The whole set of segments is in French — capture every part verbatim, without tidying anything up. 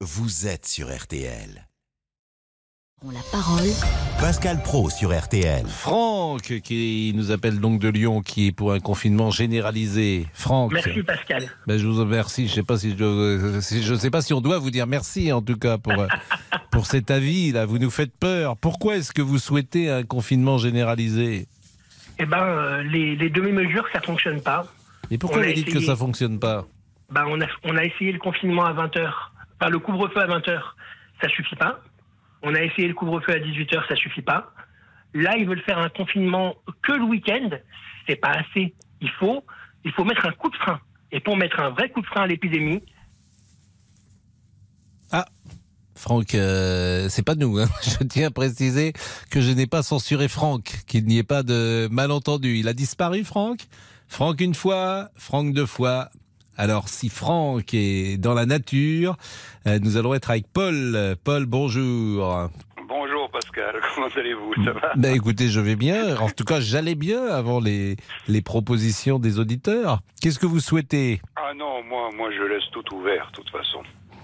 vous êtes sur R T L. On la parole. Pascal Praud sur R T L. Franck, qui nous appelle donc de Lyon, qui est pour un confinement généralisé. Franck. Merci Pascal. Ben, je vous remercie. Je sais pas si je, dois, si, je sais pas si on doit vous dire merci en tout cas pour pour cet avis là. Vous nous faites peur. Pourquoi est-ce que vous souhaitez un confinement généralisé? Eh ben, euh, les, les demi-mesures, ça fonctionne pas. Et pourquoi On vous a dites essayé. que ça fonctionne pas? Ben, on a on a essayé le confinement à vingt heures. Enfin, le couvre-feu à vingt heures, ça suffit pas. On a essayé le couvre-feu à dix-huit heures, ça suffit pas. Là, ils veulent faire un confinement que le week-end, c'est pas assez. Il faut, il faut mettre un coup de frein. Et pour mettre un vrai coup de frein à l'épidémie... Ah, Franck, euh, c'est pas nous. Hein. Je tiens à préciser que je n'ai pas censuré Franck, qu'il n'y ait pas de malentendu. Il a disparu, Franck. Franck une fois, Franck deux fois. Alors, si Franck est dans la nature, euh, nous allons être avec Paul. Paul, bonjour. Bonjour Pascal, comment allez-vous? Ça va? Ben écoutez, je vais bien. En tout cas, j'allais bien avant les, les propositions des auditeurs. Qu'est-ce que vous souhaitez? Ah non, moi, moi je laisse tout ouvert, de toute façon.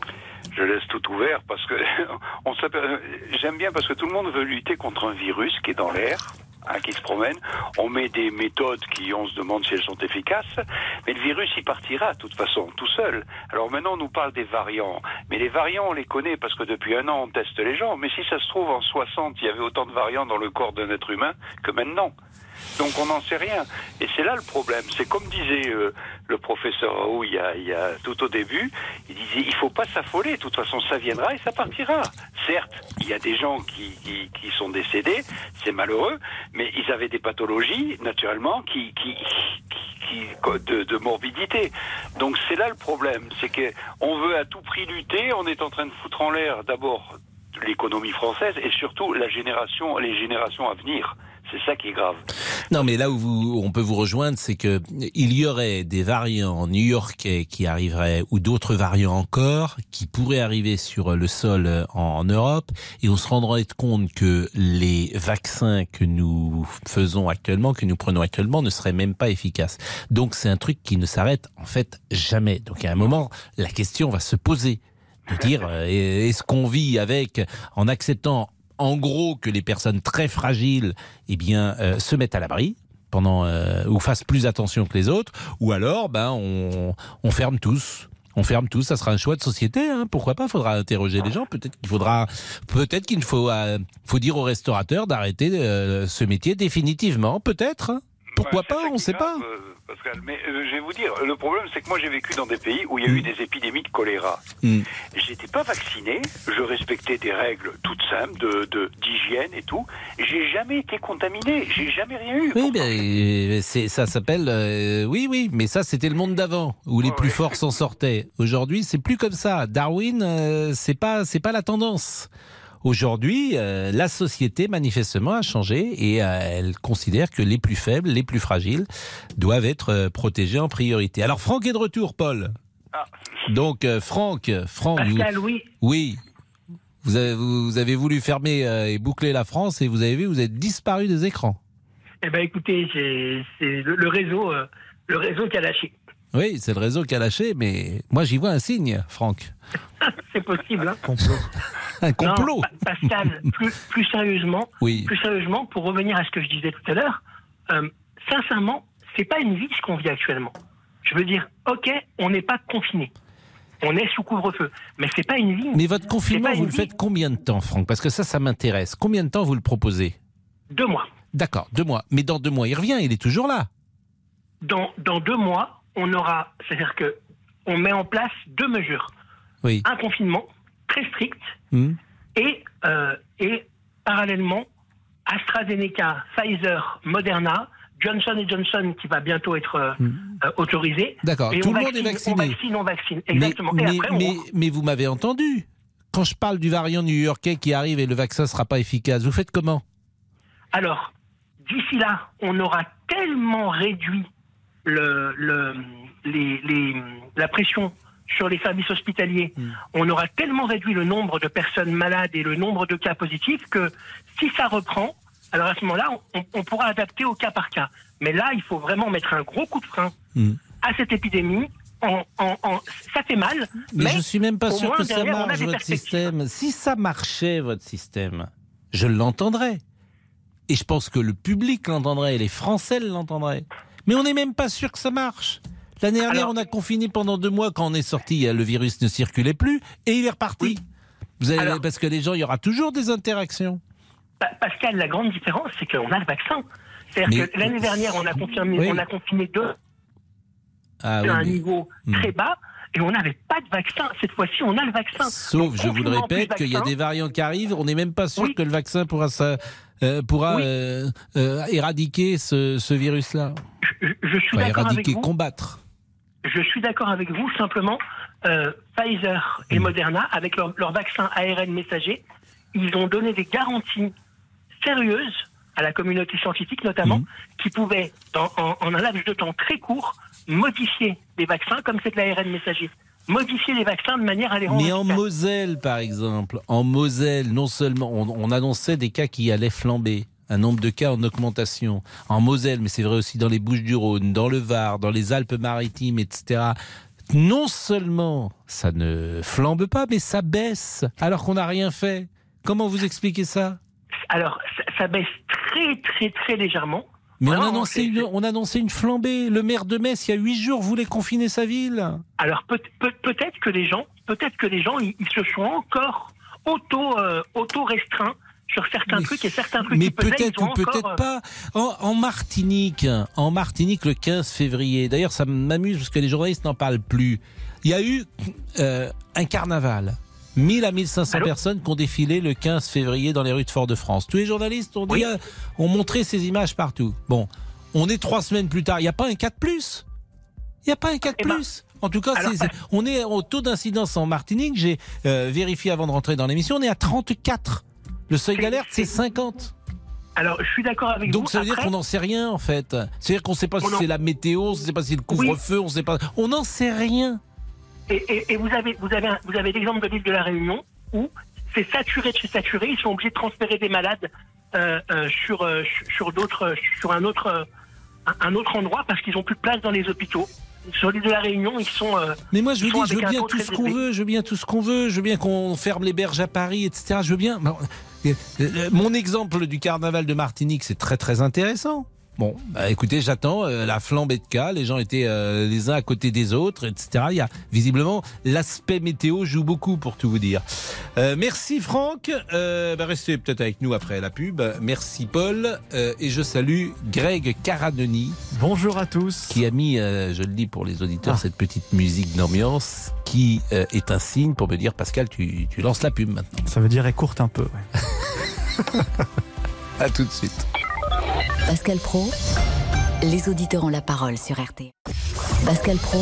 Je laisse tout ouvert parce que on s'appelle. J'aime bien parce que tout le monde veut lutter contre un virus qui est dans l'air. Hein, qui se promène, on met des méthodes qui, on se demande si elles sont efficaces, mais le virus, il partira, de toute façon, tout seul. Alors maintenant, on nous parle des variants, mais les variants, on les connaît parce que depuis un an, on teste les gens, mais si ça se trouve, en soixante, il y avait autant de variants dans le corps d'un être humain que maintenant. Donc on n'en sait rien. Et c'est là le problème. C'est comme disait euh, le professeur Raoult il y, a, il y a tout au début, il disait il faut pas s'affoler, de toute façon ça viendra et ça partira. Certes, il y a des gens qui, qui, qui sont décédés, c'est malheureux, mais ils avaient des pathologies, naturellement, qui, qui, qui, qui de, de morbidité. Donc c'est là le problème, c'est qu'on veut à tout prix lutter, on est en train de foutre en l'air d'abord l'économie française et surtout la génération, les générations à venir. C'est ça qui est grave. Non, mais là où vous, on peut vous rejoindre, c'est que il y aurait des variants new-yorkais qui arriveraient, ou d'autres variants encore, qui pourraient arriver sur le sol en, en Europe, et on se rendrait compte que les vaccins que nous faisons actuellement, que nous prenons actuellement, ne seraient même pas efficaces. Donc c'est un truc qui ne s'arrête en fait jamais. Donc à un moment, la question va se poser, de dire, euh, est-ce qu'on vit avec, en acceptant en gros que les personnes très fragiles eh bien, euh, se mettent à l'abri pendant euh, ou fassent plus attention que les autres, ou alors ben, on, on ferme tous. On ferme tous, ça sera un choix de société, hein. Pourquoi pas? Il faudra interroger les gens. Peut-être qu'il faudra, peut-être qu'il faut, euh, faut dire aux restaurateurs d'arrêter euh, ce métier définitivement. Peut-être. Hein. Pourquoi ouais, pas? On ne sait pas. Euh, Pascal, mais euh, je vais vous dire, le problème c'est que moi j'ai vécu dans des pays où il y a mmh. eu des épidémies de choléra. Mmh. J'étais pas vacciné, je respectais des règles toutes simples de, de d'hygiène et tout. J'ai jamais été contaminé, j'ai jamais rien eu. Oui, ben, c'est, ça s'appelle, euh, oui, oui, mais ça c'était le monde d'avant où les oh, plus ouais. forts s'en sortaient. Aujourd'hui, c'est plus comme ça. Darwin, euh, c'est pas, c'est pas la tendance. Aujourd'hui, euh, la société, manifestement, a changé et euh, elle considère que les plus faibles, les plus fragiles, doivent être euh, protégés en priorité. Alors, Franck est de retour, Paul. Ah. Donc, euh, Franck, Franck, Pascal, vous, oui. Oui. Vous avez, vous avez voulu fermer euh, et boucler la France et vous avez vu, vous êtes disparu des écrans. Eh ben, écoutez, c'est, c'est le, le réseau, euh, le réseau qui a lâché. Oui, c'est le réseau qui a lâché, mais moi j'y vois un signe, Franck. C'est possible, hein. Complot. Un complot. Non, Pascal, plus, plus sérieusement, oui. plus sérieusement, pour revenir à ce que je disais tout à l'heure, euh, sincèrement, c'est pas une vie ce qu'on vit actuellement. Je veux dire, ok, on n'est pas confiné, on est sous couvre-feu, mais c'est pas une vie. Mais votre confinement, vous le vie. faites combien de temps, Franck? Parce que ça, ça m'intéresse. Combien de temps vous le proposez? Deux mois. D'accord, deux mois. Mais dans deux mois, il revient, il est toujours là. Dans, dans deux mois, on aura, c'est-à-dire que on met en place deux mesures. Oui. Un confinement très strict mmh. et, euh, et parallèlement AstraZeneca, Pfizer, Moderna, Johnson et Johnson qui va bientôt être euh, mmh. euh, autorisé. D'accord, et tout on le vaccine, monde est vacciné. On vaccine, on vaccine, exactement. Mais, et mais, après, on... mais, mais vous m'avez entendu. Quand je parle du variant new-yorkais qui arrive et le vaccin ne sera pas efficace, vous faites comment? Alors, d'ici là, on aura tellement réduit le, le, les, les, la pression sur les services hospitaliers, mmh. on aura tellement réduit le nombre de personnes malades et le nombre de cas positifs que si ça reprend, alors à ce moment-là, on, on pourra adapter au cas par cas. Mais là, il faut vraiment mettre un gros coup de frein mmh. à cette épidémie en, en, en, ça fait mal. Mais, mais je suis même pas au sûr moins, que ça derrière, on a marche, des votre perspectives. système. Si ça marchait, votre système, je l'entendrais. Et je pense que le public l'entendrait, et les Français l'entendraient. Mais on n'est même pas sûr que ça marche. L'année dernière, Alors, on a confiné pendant deux mois. Quand on est sorti, le virus ne circulait plus et il est reparti. Oui. Vous avez, Alors, parce que les gens, il y aura toujours des interactions. Pascal, la grande différence, c'est qu'on a le vaccin. C'est-à-dire Mais, que l'année dernière, on a, confirmé, oui. on a confiné deux Ah, à oui, un mais... niveau hmm. très bas et on n'avait pas de vaccin. Cette fois-ci, on a le vaccin. Sauf, Donc, je vous le confinement répète, plus qu'il y a vaccin. des variants qui arrivent. On n'est même pas sûr Oui. que le vaccin pourra, ça, euh, pourra Oui. euh, euh, éradiquer ce, ce virus-là. Je, je suis Enfin, d'accord avec éradiquer, vous. combattre. Je suis d'accord avec vous. Simplement, euh, Pfizer et Mm. Moderna, avec leur, leur vaccin A R N messager, ils ont donné des garanties sérieuses à la communauté scientifique, notamment, Mm. qui pouvaient, dans, en, en un laps de temps très court, modifier les vaccins, comme c'est de l'A R N messager. Modifier les vaccins de manière à les rendre Mais en efficaces. Moselle, par exemple, en Moselle, non seulement on, on annonçait des cas qui allaient flamber, un nombre de cas en augmentation. En Moselle, mais c'est vrai aussi dans les Bouches-du-Rhône, dans le Var, dans les Alpes-Maritimes, et cetera. Non seulement ça ne flambe pas, mais ça baisse, alors qu'on n'a rien fait. Comment vous expliquez ça ? Alors, ça, ça baisse très, très, très légèrement. Mais Voilà, on, annonçait c'est- une, on annonçait une flambée. Le maire de Metz, il y a huit jours, voulait confiner sa ville. Alors, peut, peut, peut-être que les gens, peut-être que les gens, ils, ils se sont encore auto, euh, auto-restreints sur certains Mais- trucs et certains trucs Mais qui pesaient, peut-être ils ont ou peut-être encore, euh, pas. En, en Martinique, en Martinique, le quinze février. D'ailleurs, ça m'amuse parce que les journalistes n'en parlent plus. Il y a eu euh, un carnaval. mille à mille cinq cents Allô personnes qui ont défilé le quinze février dans les rues de Fort-de-France. Tous les journalistes ont dit, Oui. euh, ont montré ces images partout. Bon, on est trois semaines plus tard. Il n'y a pas un cas de plus. Il n'y a pas un cas de Eh ben, plus. En tout cas, alors, c'est- c'est- on est au taux d'incidence en Martinique. J'ai euh, vérifié avant de rentrer dans l'émission. On est à trente-quatre. Le seuil C'est- d'alerte, c'est c'est- cinquante. Alors, je suis d'accord avec vous. Donc ça veut dire Après, qu'on n'en sait rien en fait. C'est-à-dire qu'on ne sait pas si On en- c'est la météo, on ne sait pas si c'est le couvre-feu, on sait pas. On n'en sait rien. Et, et, et vous avez, vous avez, un- vous avez l'exemple de l'île de la Réunion où c'est saturé de chez saturé. Ils sont obligés de transférer des malades euh, euh, sur euh, sur d'autres, sur un autre, euh, un- un autre endroit parce qu'ils n'ont plus de place dans les hôpitaux. Sur l'île de la Réunion, ils sont. euh, Mais moi je Ils vous sont dis, je veux avec un bien taux tout très ce qu'on élevé. veut, je veux bien tout ce qu'on veut, je veux bien qu'on ferme les berges à Paris, et cetera. Je veux bien. Bon, euh, euh, Mon exemple du carnaval de Martinique, c'est très très intéressant. Bon, bah, écoutez, j'attends euh, la flambée de cas. Les gens étaient euh, les uns à côté des autres, et cetera. Il y a visiblement l'aspect météo joue beaucoup pour tout vous dire. Euh, merci Franck. Euh, bah, restez peut-être avec nous après la pub. Merci Paul. Euh, et je salue Greg Caradoni Bonjour à tous. qui a mis, euh, je le dis pour les auditeurs, Ah. cette petite musique d'ambiance qui euh, est un signe pour me dire Pascal, tu, tu lances la pub maintenant. Ça veut dire écourte un peu. Ouais. À tout de suite. Pascal Pro, les auditeurs ont la parole sur R T L. Pascal Pro,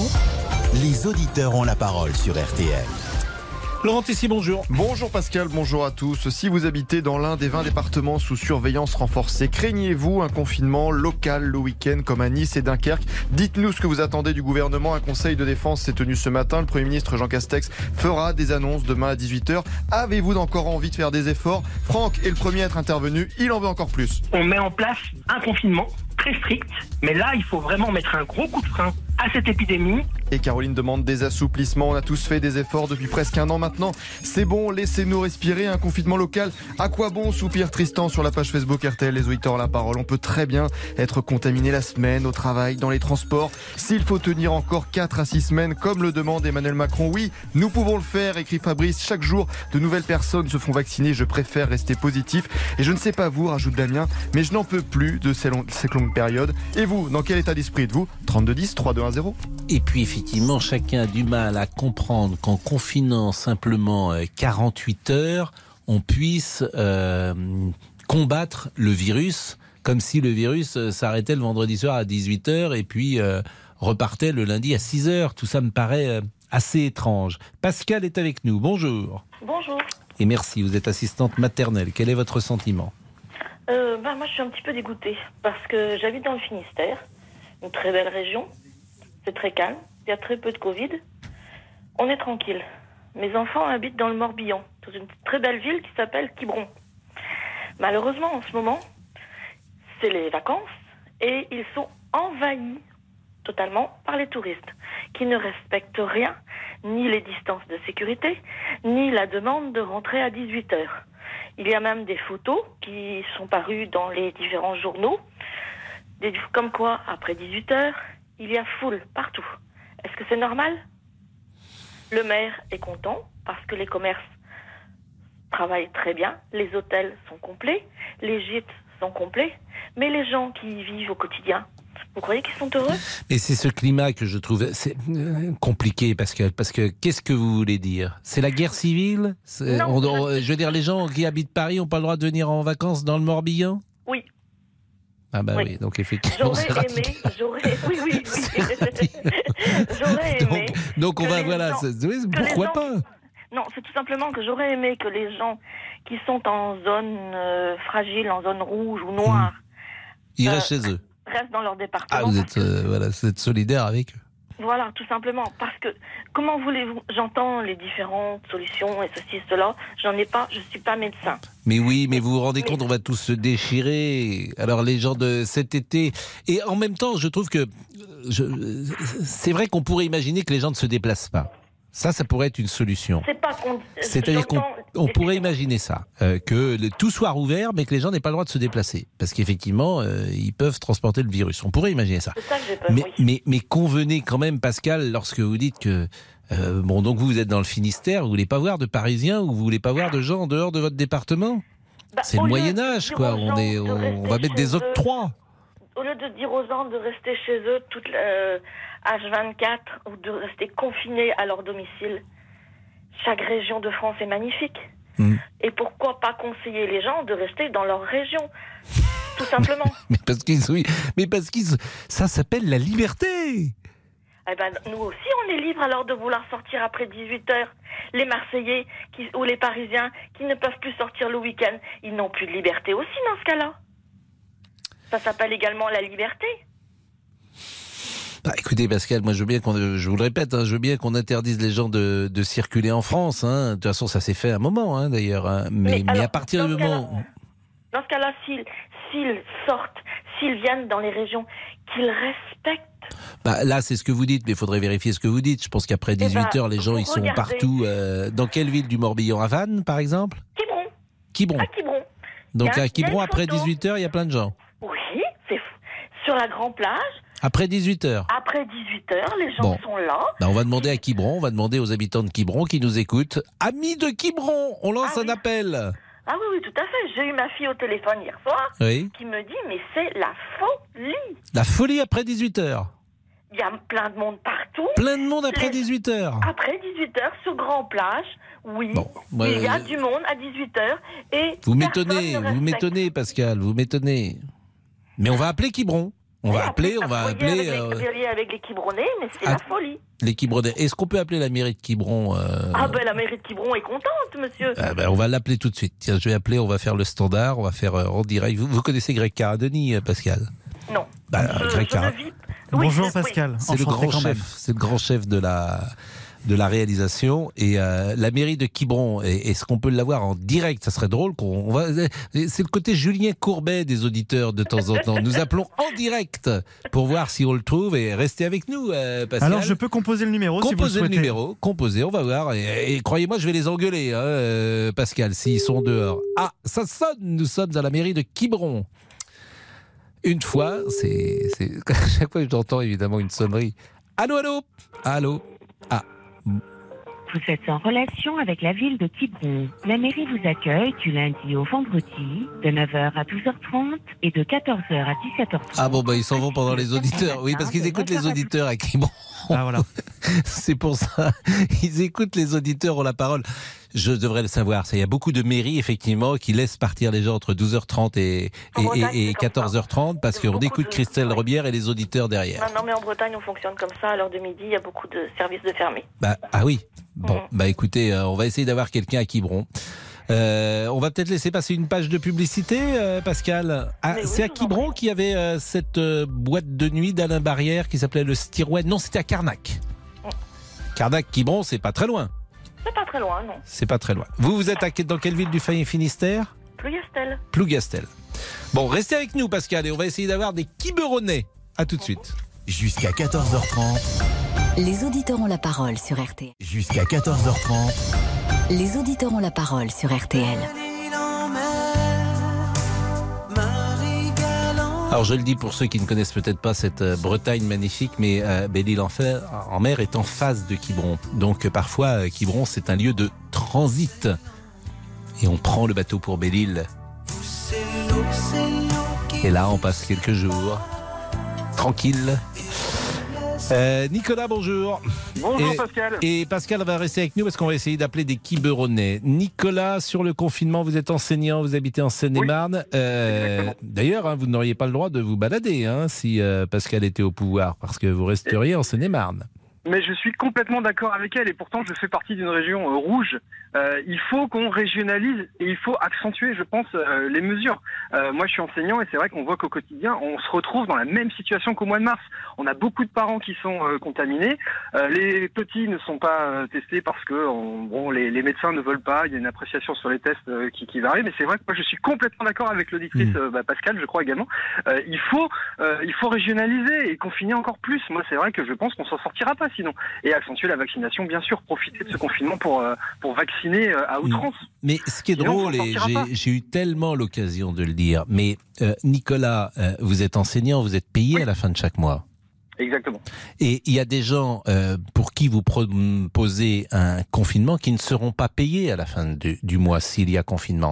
Les auditeurs ont la parole sur R T L. Laurent Tessier, bonjour. Bonjour Pascal, bonjour à tous. Si vous habitez dans l'un des vingt départements sous surveillance renforcée, craignez-vous un confinement local le week-end comme à Nice et Dunkerque? Dites-nous ce que vous attendez du gouvernement. Un conseil de défense s'est tenu ce matin. Le Premier ministre Jean Castex fera des annonces demain à dix-huit heures. Avez-vous encore envie de faire des efforts? Franck est le premier à être intervenu. Il en veut encore plus. on met en place un confinement très strict, mais là, il faut vraiment mettre un gros coup de frein à cette épidémie. Et Caroline demande des assouplissements. On a tous fait des efforts depuis presque un an maintenant. C'est bon, laissez-nous respirer. Un confinement local, à quoi bon, soupire Tristan sur la page Facebook R T L, les auditeurs ont la parole. On peut très bien être contaminé la semaine, au travail, dans les transports. S'il faut tenir encore quatre à six semaines, comme le demande Emmanuel Macron, oui, nous pouvons le faire, écrit Fabrice. Chaque jour, de nouvelles personnes se font vacciner. Je préfère rester positif. Et je ne sais pas vous, rajoute Damien, mais je n'en peux plus de ces, long- ces longues périodes. Et vous, dans quel état d'esprit êtes-vous? trente-deux dix, trois deux un zéro. Et puis effectivement, chacun a du mal à comprendre qu'en confinant simplement euh, quarante-huit heures, on puisse euh, combattre le virus, comme si le virus euh, s'arrêtait le vendredi soir à dix-huit heures et puis euh, repartait le lundi à six heures. Tout ça me paraît euh, assez étrange. Pascal est avec nous. Bonjour. Bonjour. Et merci, vous êtes assistante maternelle. Quel est votre sentiment? Euh, bah, moi, je suis un petit peu dégoûtée parce que j'habite dans le Finistère, une très belle région. C'est très calme, il y a très peu de Covid. On est tranquille. Mes enfants habitent dans le Morbihan, dans une très belle ville qui s'appelle Quiberon. Malheureusement, en ce moment, c'est les vacances et ils sont envahis totalement par les touristes qui ne respectent rien, ni les distances de sécurité, ni la demande de rentrer à dix-huit heures. Il y a même des photos qui sont parues dans les différents journaux, des, comme quoi, après dix-huit heures, il y a foule partout. Est-ce que c'est normal ? Le maire est content parce que les commerces travaillent très bien, les hôtels sont complets, les gîtes sont complets, mais les gens qui y vivent au quotidien, vous croyez qu'ils sont heureux ? Et c'est ce climat que je trouve c'est compliqué, Pascal, parce que qu'est-ce que vous voulez dire ? C'est la guerre civile ? Non, on, je... on, je veux dire, les gens qui habitent Paris n'ont pas le droit de venir en vacances dans le Morbihan ? Oui. Ah bah oui, oui donc effectivement j'aurais c'est aimé, j'aurais, oui oui oui, j'aurais aimé. Donc, donc on va voilà, gens, c'est, pourquoi gens, pas ? Non, c'est tout simplement que j'aurais aimé que les gens qui sont en zone euh, fragile, en zone rouge ou noire, ils euh, restent chez eux. Restent dans leur département. Ah, vous êtes, euh, voilà, vous êtes solidaire avec eux. Voilà, tout simplement. Parce que, comment voulez-vous, j'entends les différentes solutions et ceci et cela, j'en ai pas, je suis pas médecin. Mais oui, mais vous vous rendez mais... compte, on va tous se déchirer. Alors les gens de cet été, et en même temps, je trouve que je, c'est vrai qu'on pourrait imaginer que les gens ne se déplacent pas. Ça, ça pourrait être une solution. C'est pas qu'on... C'est-à-dire qu'on on pourrait imaginer ça, euh, que le, tout soit rouvert, mais que les gens n'aient pas le droit de se déplacer. Parce qu'effectivement, euh, ils peuvent transporter le virus. On pourrait imaginer ça. C'est ça que j'ai peur, mais, oui. mais, mais convenez quand même, Pascal, lorsque vous dites que... Euh, bon, donc vous, vous êtes dans le Finistère, vous voulez pas voir de Parisiens ou vous voulez pas voir de gens en dehors de votre département ? bah, C'est le Moyen-Âge, quoi. On, est, on, on va mettre des octrois. Au lieu de dire aux gens de rester chez eux toute euh, H vingt-quatre ou de rester confinés à leur domicile, chaque région de France est magnifique. Mmh. Et pourquoi pas conseiller les gens de rester dans leur région, tout simplement. mais parce qu'ils, oui, mais parce qu'ils, ça s'appelle la liberté. Eh ben, nous aussi, on est libres alors de vouloir sortir après dix-huit heures. Les Marseillais qui, ou les Parisiens qui ne peuvent plus sortir le week-end, ils n'ont plus de liberté aussi dans ce cas-là. Ça s'appelle également la liberté. Bah, écoutez, Pascal, moi je veux bien qu'on, je vous le répète, hein, je veux bien qu'on interdise les gens de, de circuler en France. Hein. De toute façon, ça s'est fait à un moment, hein, d'ailleurs. Hein. Mais, mais, alors, mais à partir du moment, dans ce cas-là, s'ils, s'ils sortent, s'ils viennent dans les régions, qu'ils respectent. Bah, là, c'est ce que vous dites, mais il faudrait vérifier ce que vous dites. Je pense qu'après dix-huit heures, eh ben, les gens ils sont partout. Euh, dans quelle ville du Morbihan ? À Vannes, par exemple ? Quiberon. Quiberon. À Quiberon. Donc à Quiberon, après dix-huit heures, il y a plein de gens. Oui, c'est fou. Sur la Grand Plage. Après dix-huit heures. Après dix-huit heures, les gens bon. sont là. Ben, on va demander à Quiberon, on va demander aux habitants de Quiberon qui nous écoutent. Amis de Quiberon, on lance ah, un oui. appel. Ah oui, oui, tout à fait. J'ai eu ma fille au téléphone hier soir oui. qui me dit, mais c'est la folie. La folie après dix-huit heures. Il y a plein de monde partout. Plein de monde après dix-huit heures. Après dix-huit heures, sur Grand Plage, oui. Bon, moi, il y a euh... du monde à dix-huit heures. Et vous m'étonnez, vous m'étonnez, Pascal, vous m'étonnez. Mais on va appeler Quiberon. On oui, va appeler, on va appeler... Avec, euh... les, avec les Quiberonnais, mais c'est ah, la folie. Les Quiberonnais. Est-ce qu'on peut appeler la mairie de Quiberon euh... Ah ben la mairie de Quiberon est contente, monsieur. Ah ben, on va l'appeler tout de suite. Tiens, je vais appeler, on va faire le standard, on va faire euh, en direct. Vous, vous connaissez Greg Caradoni, Pascal ? Non. Bah, je, Greg je Car... vis... Bonjour oui, Pascal. Oui. C'est le grand chef. C'est le grand chef de la de la réalisation et euh, la mairie de Quiberon. Est-ce qu'on peut l'avoir en direct ? Ça serait drôle. Qu'on on va. C'est le côté Julien Courbet des auditeurs de temps en temps. Nous appelons en direct pour voir si on le trouve et restez avec nous, euh, Pascal. Alors je peux composer le numéro. Composer si vous le, souhaitez. le numéro. Composer. On va voir. Et, et croyez-moi, je vais les engueuler, hein, euh, Pascal, s'ils sont dehors. Ah, ça sonne. Nous sommes à la mairie de Quiberon. Une fois, c'est, c'est à chaque fois que j'entends évidemment une sonnerie. Allô, allô, allô. Ah. Vous êtes en relation avec la ville de Quiberon. La mairie vous accueille du lundi au vendredi de neuf heures à douze heures trente et de quatorze heures à dix-sept heures trente. Ah bon, bah ils s'en vont pendant les auditeurs. Oui, parce qu'ils écoutent les auditeurs à Quiberon. Ah voilà. C'est pour ça. Ils écoutent les auditeurs ont la parole. Je devrais le savoir. Il y a beaucoup de mairies, effectivement, qui laissent partir les gens entre douze heures trente et, et, Bretagne, et, et quatorze heures trente parce qu'on écoute de... Christelle Robière et les auditeurs derrière. Non, non, mais en Bretagne, on fonctionne comme ça. À l'heure de midi, il y a beaucoup de services de fermés. Bah, ah oui. Bon, mmh. bah écoutez, euh, on va essayer d'avoir quelqu'un à Quiberon. Euh, on va peut-être laisser passer une page de publicité, euh, Pascal. Ah, oui, c'est à Quiberon qu'il y avait euh, cette euh, boîte de nuit d'Alain Barrière qui s'appelait le Stirway. Non, c'était à Carnac. Mmh. Carnac, Quiberon, c'est pas très loin. C'est pas très loin, non. C'est pas très loin. Vous, vous êtes à, dans quelle ville du Finistère ? Plougastel. Plougastel. Bon, restez avec nous, Pascal, et on va essayer d'avoir des Quiberonnais. À tout de suite. Jusqu'à quatorze heures trente. Les auditeurs ont la parole sur R T L. Jusqu'à quatorze heures trente. Les auditeurs ont la parole sur R T L. Alors je le dis pour ceux qui ne connaissent peut-être pas cette euh, Bretagne magnifique, mais euh, Belle-Île en, fer- en mer est en face de Quiberon. Donc euh, parfois euh, Quiberon c'est un lieu de transit. Et on prend le bateau pour Belle-Île. Et là on passe quelques jours. Tranquille. Euh, Nicolas, bonjour. Bonjour et, Pascal. Et Pascal va rester avec nous parce qu'on va essayer d'appeler des Quiberonnais. Nicolas, sur le confinement, vous êtes enseignant, vous habitez en Seine-et-Marne. Oui, euh, d'ailleurs, hein, vous n'auriez pas le droit de vous balader hein, si euh, Pascal était au pouvoir, parce que vous resteriez en Seine-et-Marne. Mais je suis complètement d'accord avec elle et pourtant je fais partie d'une région euh, rouge. Euh, il faut qu'on régionalise et il faut accentuer, je pense, euh, les mesures. Euh, moi, je suis enseignant et c'est vrai qu'on voit qu'au quotidien, on se retrouve dans la même situation qu'au mois de mars. On a beaucoup de parents qui sont euh, contaminés. Euh, les petits ne sont pas euh, testés parce que on, bon, les, les médecins ne veulent pas. Il y a une appréciation sur les tests euh, qui, qui varie. Mais c'est vrai que moi, je suis complètement d'accord avec l'auditrice euh, bah, Pascal, je crois également. Euh, il faut, euh, il faut régionaliser et confiner encore plus. Moi, c'est vrai que je pense qu'on s'en sortira pas sinon. Et accentuer la vaccination, bien sûr, profiter de ce confinement pour euh, pour vacciner à outrance. Mais ce qui est sinon, drôle, et j'ai, j'ai eu tellement l'occasion de le dire, mais euh, Nicolas, euh, vous êtes enseignant, vous êtes payé oui. à la fin de chaque mois. Exactement. Et il y a des gens euh, pour qui vous proposez un confinement qui ne seront pas payés à la fin du, du mois s'il y a confinement.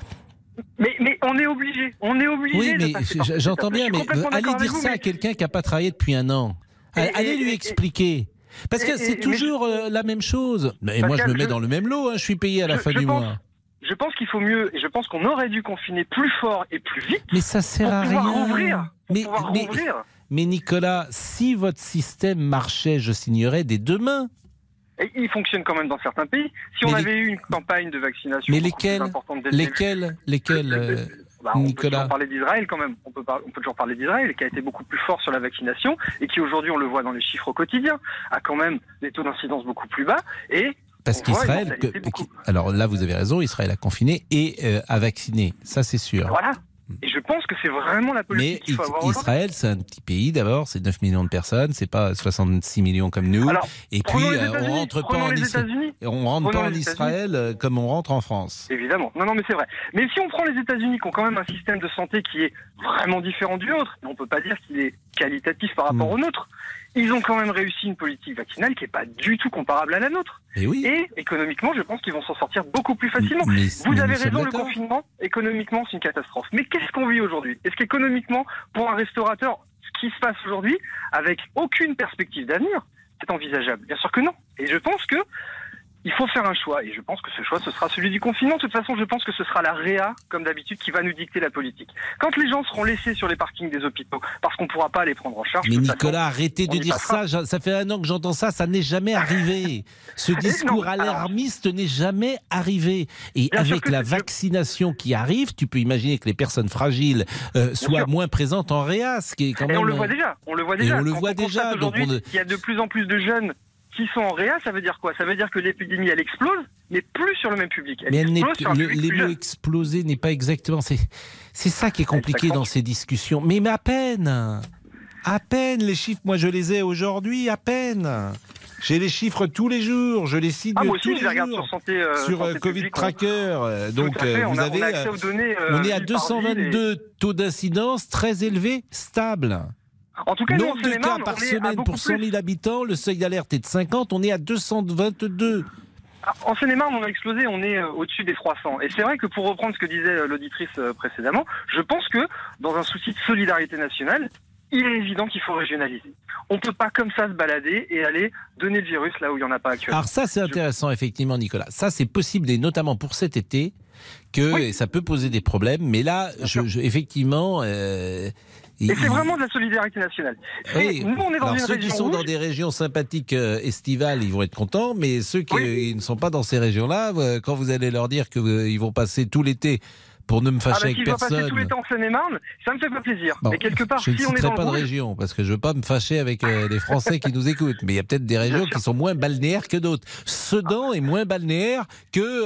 Mais, mais on est obligé, on est obligé. Oui, mais de j'entends bien, mais allez dire ça à quelqu'un qui n'a pas travaillé depuis un an. Et, allez et, lui et, expliquer. Parce que et, c'est et, toujours je... la même chose. Et Pascal, moi, je me mets je... dans le même lot. Hein, je suis payé à la je, fin je du pense, mois. Je pense qu'il faut mieux. Et je pense qu'on aurait dû confiner plus fort et plus vite. Mais ça sert pour à pouvoir rien. Rouvrir, pour mais, pouvoir mais, rouvrir. mais Nicolas, si votre système marchait, je signerais dès demain. Et il fonctionne quand même dans certains pays. Si mais on les... avait eu une campagne de vaccination mais lesquels, lesquels, lesquels, euh... Bah, on Nicolas. peut toujours parler d'Israël quand même. On peut, par... on peut toujours parler d'Israël qui a été beaucoup plus fort sur la vaccination et qui aujourd'hui, on le voit dans les chiffres au quotidien, a quand même des taux d'incidence beaucoup plus bas et parce qu'Israël, que, beaucoup... alors là vous avez raison, Israël a confiné et euh, a vacciné, ça c'est sûr. Voilà. Et je pense que c'est vraiment la politique Mais qu'il faut avoir. Israël, c'est un petit pays d'abord, c'est neuf millions de personnes, c'est pas soixante-six millions comme nous. Alors, et puis euh, on rentre pas en, Isra... on rentre pas en Israël euh, comme on rentre en France. Évidemment. Non, non, mais c'est vrai. Mais si on prend les États-Unis, qui ont quand même un système de santé qui est vraiment différent du nôtre, on peut pas dire qu'il est qualitatif par rapport mmh. au nôtre. Ils ont quand même réussi une politique vaccinale qui n'est pas du tout comparable à la nôtre. Et, oui. et économiquement, je pense qu'ils vont s'en sortir beaucoup plus facilement. Mais, Vous mais avez raison, le confinement, économiquement, c'est une catastrophe. Mais qu'est-ce qu'on vit aujourd'hui? Est-ce qu'économiquement, pour un restaurateur, ce qui se passe aujourd'hui, avec aucune perspective d'avenir, c'est envisageable? Bien sûr que non. Et je pense que il faut faire un choix, et je pense que ce choix, ce sera celui du confinement. De toute façon, je pense que ce sera la Réa, comme d'habitude, qui va nous dicter la politique. Quand les gens seront laissés sur les parkings des hôpitaux, parce qu'on ne pourra pas les prendre en charge... Mais Nicolas, façon, arrêtez de dire ça, ça fait un an que j'entends ça, ça n'est jamais arrivé. Ce discours non, alarmiste alors... n'est jamais arrivé. Et Bien avec la vaccination je... qui arrive, tu peux imaginer que les personnes fragiles euh, soient moins présentes en Réa, ce qui est quand même... Et on le voit déjà, on le voit déjà. Et on le Quand voit on déjà. Donc on... Il y a de plus en plus de jeunes qui sont en réa, ça veut dire quoi? Ça veut dire que l'épidémie, elle explose, mais plus sur le même public. Elle mais elle explose sur un le, public les plus mots jeune. exploser n'est pas exactement... C'est, c'est ça qui est compliqué dans ces discussions. Mais, mais à peine À peine les chiffres, moi je les ai aujourd'hui, à peine j'ai les chiffres tous les jours, je les cite ah, tous moi aussi, les je les jours sur, santé, euh, sur santé Covid publique, Tracker. On... Donc euh, vous on a, avez, on, a accès aux données, euh, on est à deux cent vingt-deux et... taux d'incidence très élevés, stables. En tout cas, nombre nous, de cas par semaine pour cent mille habitants, le seuil d'alerte est de cinquante, on est à deux cent vingt-deux. En Seine-et-Marne, on a explosé, on est au-dessus des trois cents. Et c'est vrai que pour reprendre ce que disait l'auditrice précédemment, je pense que dans un souci de solidarité nationale, il est évident qu'il faut régionaliser. On ne peut pas comme ça se balader et aller donner le virus là où il n'y en a pas actuellement. Alors ça, c'est intéressant, je... effectivement, Nicolas. Ça, c'est possible, et notamment pour cet été, que oui. ça peut poser des problèmes. Mais là, je, je, effectivement... Euh... Et c'est vraiment de la solidarité nationale. Oui. Nous, on est dans Alors une ceux région qui sont rouge. dans des régions sympathiques euh, estivales, ils vont être contents, mais ceux qui oui. euh, ne sont pas dans ces régions-là, euh, quand vous allez leur dire qu'ils euh, vont passer tout l'été pour ne me fâcher ah bah, avec si personne... Si je dois passer tout l'été en Seine-et-Marne, ça me fait pas plaisir. Bon, mais quelque part, je si ne on est citerai dans pas le de rouge... région, parce que je ne veux pas me fâcher avec euh, les Français qui nous écoutent, mais il y a peut-être des régions qui sont moins balnéaires que d'autres. Sedan est moins balnéaire que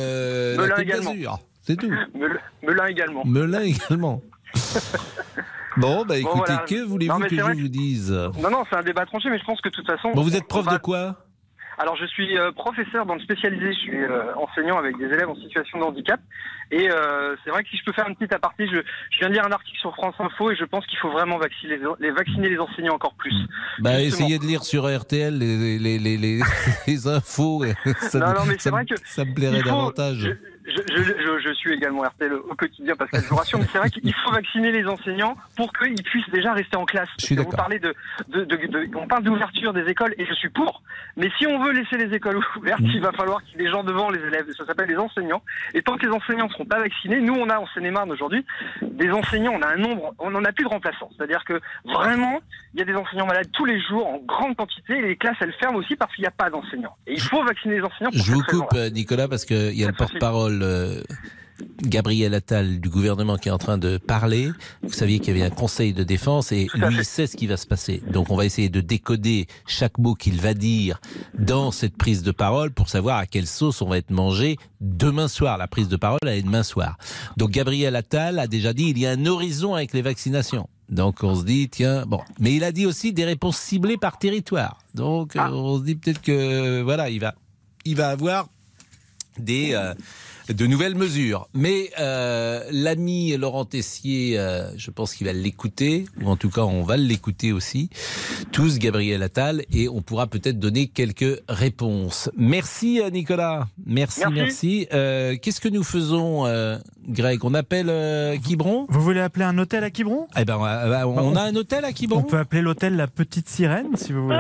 euh, la Côte d'Azur. C'est tout. Melun également. Melun également. Bon, bah écoutez, Bon, voilà. que voulez-vous Non, mais que c'est je vrai vous dise? Non, non, c'est un débat tranché, mais je pense que de toute façon... Bon, vous êtes prof on va- de quoi? Alors, je suis euh, professeur dans le spécialisé, je suis euh, enseignant avec des élèves en situation de handicap. Et euh, c'est vrai que si je peux faire une petite aparté, je, je viens de lire un article sur France Info et je pense qu'il faut vraiment vacciner les, les, vacciner les enseignants encore plus. Bah, Justement. essayez de lire sur R T L les, les, les, les, les infos. Ça, Non, non, mais ça c'est me- vrai que ça me plairait il faut- davantage. Je, je, je, je, je suis également R T L au quotidien parce que je vous rassure, mais c'est vrai qu'il faut vacciner les enseignants pour qu'ils puissent déjà rester en classe. Je suis Vous d'accord. parlez de, de, de, de- on parle d'ouverture des écoles et je suis pour. Mais si on veut laisser les écoles ouvertes, Mmh. il va falloir qu'il y ait des gens devant les élèves. Ça s'appelle les enseignants. Et tant que les enseignants ne seront pas vaccinés, nous on a en Seine-et-Marne aujourd'hui des enseignants, on a un nombre, on n'en a plus de remplaçants. C'est-à-dire que vraiment, il y a des enseignants malades tous les jours en grande quantité et les classes elles ferment aussi parce qu'il n'y a pas d'enseignants. Et il faut vacciner les enseignants. Pour Je vous cette coupe, raison-là. euh, Nicolas, parce qu'il y a le Pas de souci. porte-parole euh, Gabriel Attal du gouvernement qui est en train de parler. Vous saviez qu'il y avait un conseil de défense et Tout à lui, fait. il sait ce qui va se passer. Donc, on va essayer de décoder chaque mot qu'il va dire dans cette prise de parole pour savoir à quelle sauce on va être mangé demain soir. La prise de parole, elle est demain soir. Donc, Gabriel Attal a déjà dit il y a un horizon avec les vaccinations. Donc, on se dit, tiens, bon. Mais il a dit aussi des réponses ciblées par territoire. Donc, Ah. euh, on se dit peut-être que, voilà, il va, il va avoir des euh, de nouvelles mesures. Mais euh, l'ami Laurent Tessier, euh, je pense qu'il va l'écouter, ou en tout cas on va l'écouter aussi, tous Gabriel Attal, et on pourra peut-être donner quelques réponses. Merci euh, Nicolas, merci, merci. Merci. Euh, qu'est-ce que nous faisons, euh, Greg? On appelle euh, Quiberon? Vous voulez appeler un hôtel à Quiberon? Eh ben, on, on a un hôtel à Quiberon? On peut appeler l'hôtel La Petite Sirène, si vous voulez.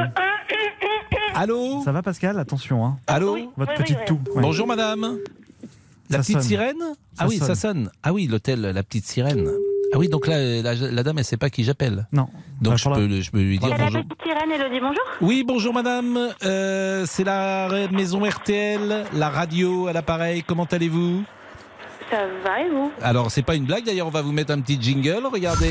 Allô? Ça va, Pascal? Attention, hein. Allô? Oui. Votre oui, petite oui. toux. Ouais. Bonjour madame. La Ça petite sonne. sirène? Ah Ça oui, ça sonne. sonne. Ah oui, l'hôtel La Petite Sirène. Ah oui, donc là, la, la dame, elle sait pas qui j'appelle. Non. Donc Bah, je pour la- peux, le- je peux lui dire C'est la bonjour. petite sirène, Elodie, bonjour. Oui, bonjour madame. Euh, c'est la ra- maison R T L, la radio à l'appareil. Comment allez-vous? Ça va et vous? Alors, c'est pas une blague. D'ailleurs, on va vous mettre un petit jingle. Regardez.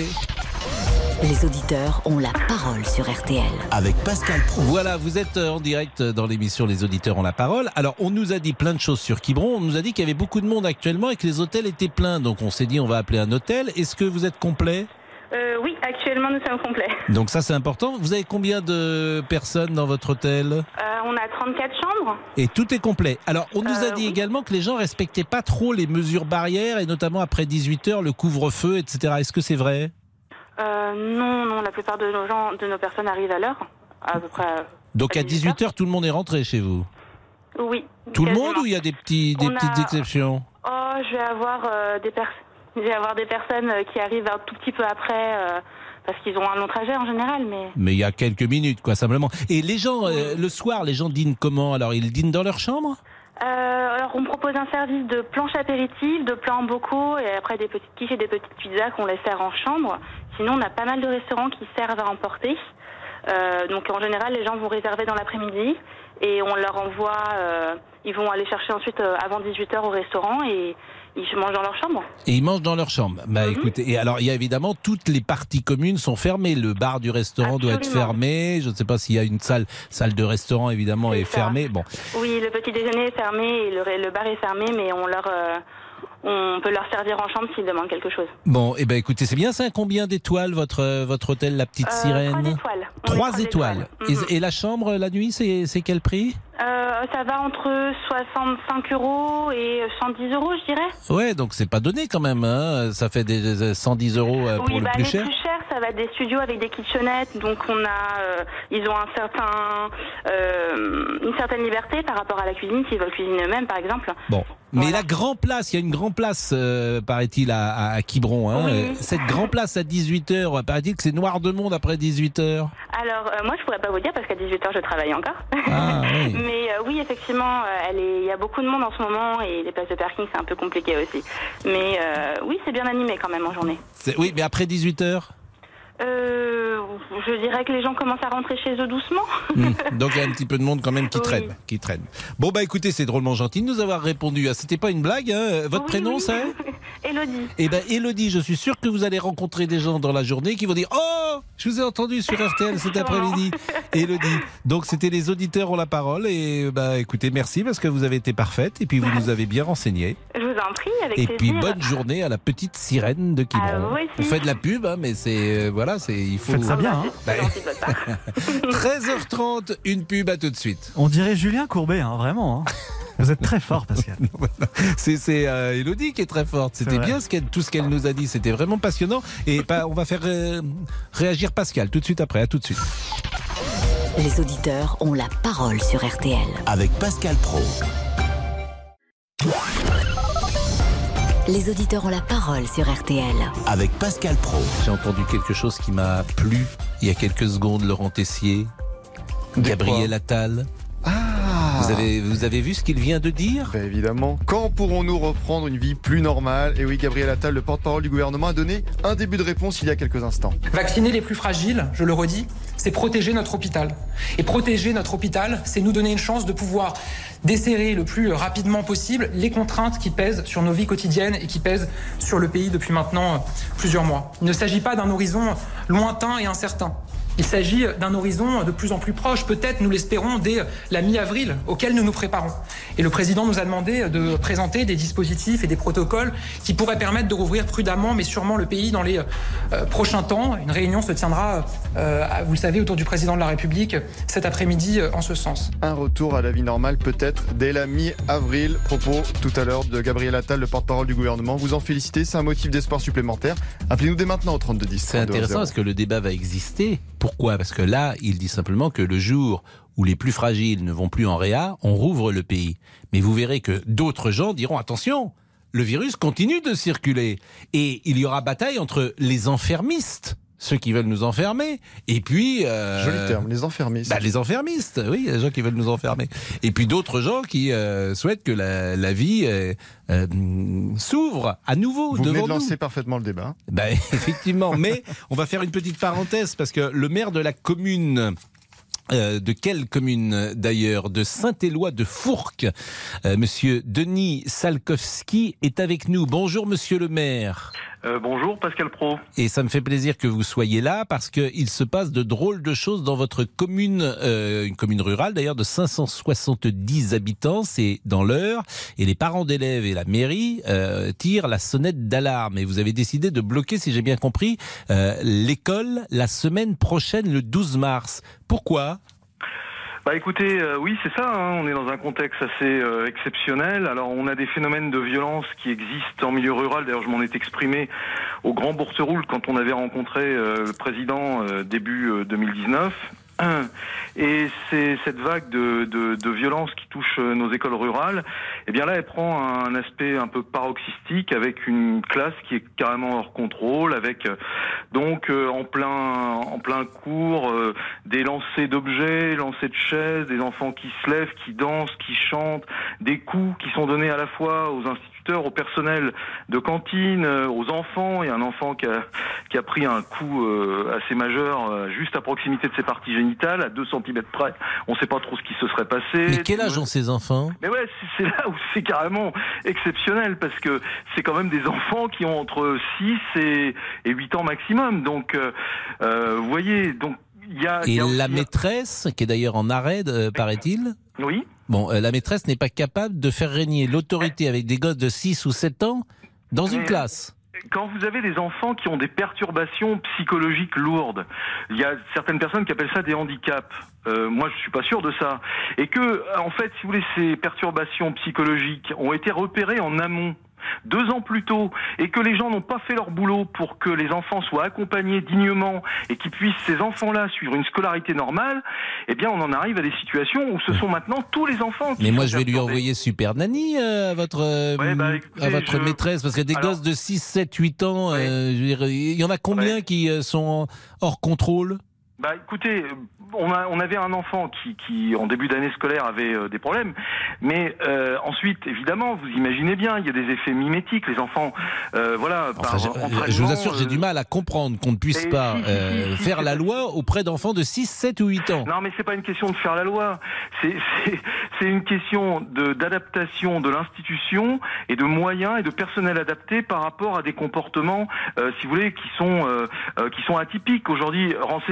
Les auditeurs ont la parole sur R T L. Avec Pascal Pro. Voilà, vous êtes en direct dans l'émission Les auditeurs ont la parole. Alors, on nous a dit plein de choses sur Quiberon. On nous a dit qu'il y avait beaucoup de monde actuellement et que les hôtels étaient pleins. Donc, on s'est dit, on va appeler un hôtel. Est-ce que vous êtes complet? euh, Oui, actuellement nous sommes complets. Donc ça, c'est important. Vous avez combien de personnes dans votre hôtel? Euh, on a trente-quatre chambres. Et tout est complet. Alors, on nous a Euh, dit oui. également que les gens respectaient pas trop les mesures barrières et notamment après dix-huit heures, le couvre-feu, et cetera. Est-ce que c'est vrai? Euh, non, non, la plupart de nos gens, de nos personnes arrivent à l'heure, à peu près. Donc à dix-huit heures, tout le monde est rentré chez vous? Oui. Tout le quasiment. monde ou il y a des, petits, des On a- petites exceptions? Oh, je vais avoir euh, des personnes. Je vais avoir des personnes euh, qui arrivent un tout petit peu après, euh, parce qu'ils ont un long trajet en général, mais Mais il y a quelques minutes, quoi, simplement. Et les gens, euh, le soir, les gens dînent comment? Alors, ils dînent dans leur chambre? Euh, alors on propose un service de planche apéritif, de plats en bocaux et après des petites quiches et des petites pizzas qu'on les sert en chambre. Sinon on a pas mal de restaurants qui servent à emporter. Euh, donc en général les gens vont réserver dans l'après-midi et on leur envoie, euh, ils vont aller chercher ensuite euh, avant dix-huit heures au restaurant et ils mangent dans leur chambre. Et ils mangent dans leur chambre. Bah écoutez, et alors il y a évidemment toutes les parties communes sont fermées. Le bar du restaurant doit être Absolument. fermé. Je ne sais pas s'il y a une salle, salle de restaurant évidemment C'est est ça. fermée. Bon, Oui, le petit déjeuner est fermé et le, le bar est fermé, mais on leur, euh, on peut leur servir en chambre s'ils demandent quelque chose. bon, et ben écoutez, c'est bien ça. Combien d'étoiles votre euh, votre hôtel, la Petite Euh, Sirène? Trois étoiles. On est Trois étoiles. Mhm. Et, et la chambre la nuit, c'est c'est quel prix? Euh, ça va entre soixante-cinq euros et cent dix euros, je dirais. Ouais, donc c'est pas donné quand même. Hein. Ça fait des cent dix euros euh, pour Oui, le bah, plus les cher. plus chers, ça va être des studios avec des kitchenettes. Donc on a, euh, ils ont un certain, euh, une certaine liberté par rapport à la cuisine, s'ils veulent cuisiner eux-mêmes, par exemple. Bon, mais Voilà. la Grand Place, il y a une Grand Place, euh, paraît-il, à, à, à Quiberon. Hein. Oui. Euh, Cette Grand Place à dix-huit heures, paraît-il que c'est noir de monde après dix-huit heures. Alors euh, moi, je pourrais pas vous dire parce qu'à dix-huit heures, je travaille encore. Ah, oui. Mais euh, oui, effectivement, euh, elle est, il y a beaucoup de monde en ce moment et les places de parking, c'est un peu compliqué aussi. Mais euh, oui, c'est bien animé quand même en journée. C'est- Oui, mais après dix-huit heures. Euh, je dirais que les gens commencent à rentrer chez eux doucement. Hmm. Donc il y a un petit peu de monde quand même qui Oui. traîne, qui traîne. Bon bah écoutez, c'est drôlement gentil de nous avoir répondu. Ah, c'était pas une blague, hein. Votre Oui, prénom oui. c'est? Élodie. Eh ben Élodie, je suis sûr que vous allez rencontrer des gens dans la journée qui vont dire oh, je vous ai entendu sur R T L cet après-midi. Élodie. Donc c'était les auditeurs ont la parole et bah écoutez, merci parce que vous avez été parfaite et puis vous nous avez bien renseigné. Je vous en prie, avec Et plaisir. puis bonne journée à la petite sirène de Quiberon. À vous aussi. On fait de la pub, hein, mais c'est euh, voilà, c'est il faut. Faites ça bien. Hein. C'est gentil de votre part. treize heures trente, une pub, à tout de suite. On dirait Julien Courbet, hein, vraiment. Hein. Vous êtes très fort, Pascal. C'est, c'est euh, Élodie qui est très forte. C'était bien ce qu'elle, tout ce qu'elle nous a dit. C'était vraiment passionnant. Et bah, on va faire euh, réagir Pascal tout de suite après. À tout de suite. Les auditeurs ont la parole sur R T L. Avec Pascal Praud. Les auditeurs ont la parole sur R T L. Avec Pascal Praud. J'ai entendu quelque chose qui m'a plu il y a quelques secondes. Laurent Tessier, Gabriel Attal. Ah. Vous avez, vous avez vu ce qu'il vient de dire ? Ben évidemment. Quand pourrons-nous reprendre une vie plus normale ? Et oui, Gabriel Attal, le porte-parole du gouvernement, a donné un début de réponse il y a quelques instants. Vacciner les plus fragiles, je le redis, c'est protéger notre hôpital. Et protéger notre hôpital, c'est nous donner une chance de pouvoir desserrer le plus rapidement possible les contraintes qui pèsent sur nos vies quotidiennes et qui pèsent sur le pays depuis maintenant plusieurs mois. Il ne s'agit pas d'un horizon lointain et incertain. Il s'agit d'un horizon de plus en plus proche, peut-être, nous l'espérons, dès la mi-avril, auquel nous nous préparons. Et le président nous a demandé de présenter des dispositifs et des protocoles qui pourraient permettre de rouvrir prudemment, mais sûrement, le pays dans les euh, prochains temps. Une réunion se tiendra, euh, vous le savez, autour du président de la République cet après-midi euh, en ce sens. Un retour à la vie normale peut-être dès la mi-avril. Propos tout à l'heure de Gabriel Attal, le porte-parole du gouvernement. Vous en félicitez, c'est un motif d'espoir supplémentaire. Appelez-nous dès maintenant au trente-deux dix. C'est intéressant parce que le débat va exister. Pourquoi ? Parce que là, il dit simplement que le jour où les plus fragiles ne vont plus en réa, on rouvre le pays. Mais vous verrez que d'autres gens diront attention, le virus continue de circuler. Et il y aura bataille entre les enfermistes, ceux qui veulent nous enfermer, et puis... Euh, Joli terme, les enfermistes. Bah, les enfermistes, oui, les gens qui veulent nous enfermer. Et puis d'autres gens qui euh, souhaitent que la, la vie euh, euh, s'ouvre à nouveau Vous devant venez de nous. lancer parfaitement le débat. Bah, effectivement, mais on va faire une petite parenthèse parce que le maire de la commune... Euh, de quelle commune d'ailleurs ? De Saint-Éloi de Fourques. Euh, monsieur Denis Salkowski est avec nous. Bonjour monsieur le maire. Euh, bonjour Pascal Praud. Et ça me fait plaisir que vous soyez là parce qu'il se passe de drôles de choses dans votre commune, euh, une commune rurale d'ailleurs de cinq cent soixante-dix habitants, c'est dans l'Eure. Et les parents d'élèves et la mairie euh, tirent la sonnette d'alarme. Et vous avez décidé de bloquer, si j'ai bien compris, euh, l'école la semaine prochaine, le douze mars. Pourquoi ? Bah écoutez, euh, oui c'est ça, hein, on est dans un contexte assez euh, exceptionnel. Alors on a des phénomènes de violence qui existent en milieu rural, d'ailleurs je m'en ai exprimé au Grand Bourteroule quand on avait rencontré euh, le président euh, début euh, deux mille dix-neuf. Et c'est cette vague de, de, de violence qui touche nos écoles rurales, et bien là elle prend un aspect un peu paroxystique avec une classe qui est carrément hors contrôle, avec donc euh, en plein en plein cours euh, des lancers d'objets, lancers de chaises, des enfants qui se lèvent, qui dansent, qui chantent, des coups qui sont donnés à la fois aux instituteurs, au personnel de cantine, aux enfants. Il y a un enfant qui a, qui a pris un coup euh, assez majeur euh, juste à proximité de ses parties génitales, à deux centimètres près. On ne sait pas trop ce qui se serait passé. Mais quel âge ont ces enfants ? Mais ouais, c'est là où c'est carrément exceptionnel, parce que c'est quand même des enfants qui ont entre six et huit ans maximum. Donc, euh, euh, vous voyez, donc il y a... Et y a aussi... la maîtresse, qui est d'ailleurs en arrêt, euh, paraît-il ? Oui. Bon, euh, la maîtresse n'est pas capable de faire régner l'autorité avec des gosses de six ou sept ans dans une Mais... classe. Quand vous avez des enfants qui ont des perturbations psychologiques lourdes, il y a certaines personnes qui appellent ça des handicaps. Euh, moi, je suis pas sûr de ça. Et que, en fait, si vous voulez, ces perturbations psychologiques ont été repérées en amont, deux ans plus tôt, et que les gens n'ont pas fait leur boulot pour que les enfants soient accompagnés dignement et qu'ils puissent, ces enfants-là, suivre une scolarité normale, eh bien, on en arrive à des situations où ce sont maintenant tous les enfants qui Mais moi, sont je vais lui perturbés. envoyer Super Nanny euh, à votre, euh, Ouais, bah, écoutez, à votre je... maîtresse, parce qu'il y a des Alors... gosses de six, sept, huit ans, Ouais. euh, je veux dire, il y en a combien Ouais. qui euh, sont hors contrôle ? Bah écoutez, on, a, on avait un enfant qui, qui en début d'année scolaire avait euh, des problèmes, mais euh, ensuite évidemment vous imaginez bien, il y a des effets mimétiques, les enfants, euh, voilà. Enfin, par je, je vous assure, j'ai du mal à comprendre qu'on ne puisse Et pas si, si, euh, si, si, faire si, la si. loi auprès d'enfants de six, sept ou huit ans. Non, mais c'est pas une question de faire la loi. C'est c'est c'est une question de d'adaptation de l'institution et de moyens et de personnel adapté par rapport à des comportements, euh, si vous voulez, qui sont euh, euh, qui sont atypiques. Aujourd'hui, renseignez-vous, messieurs,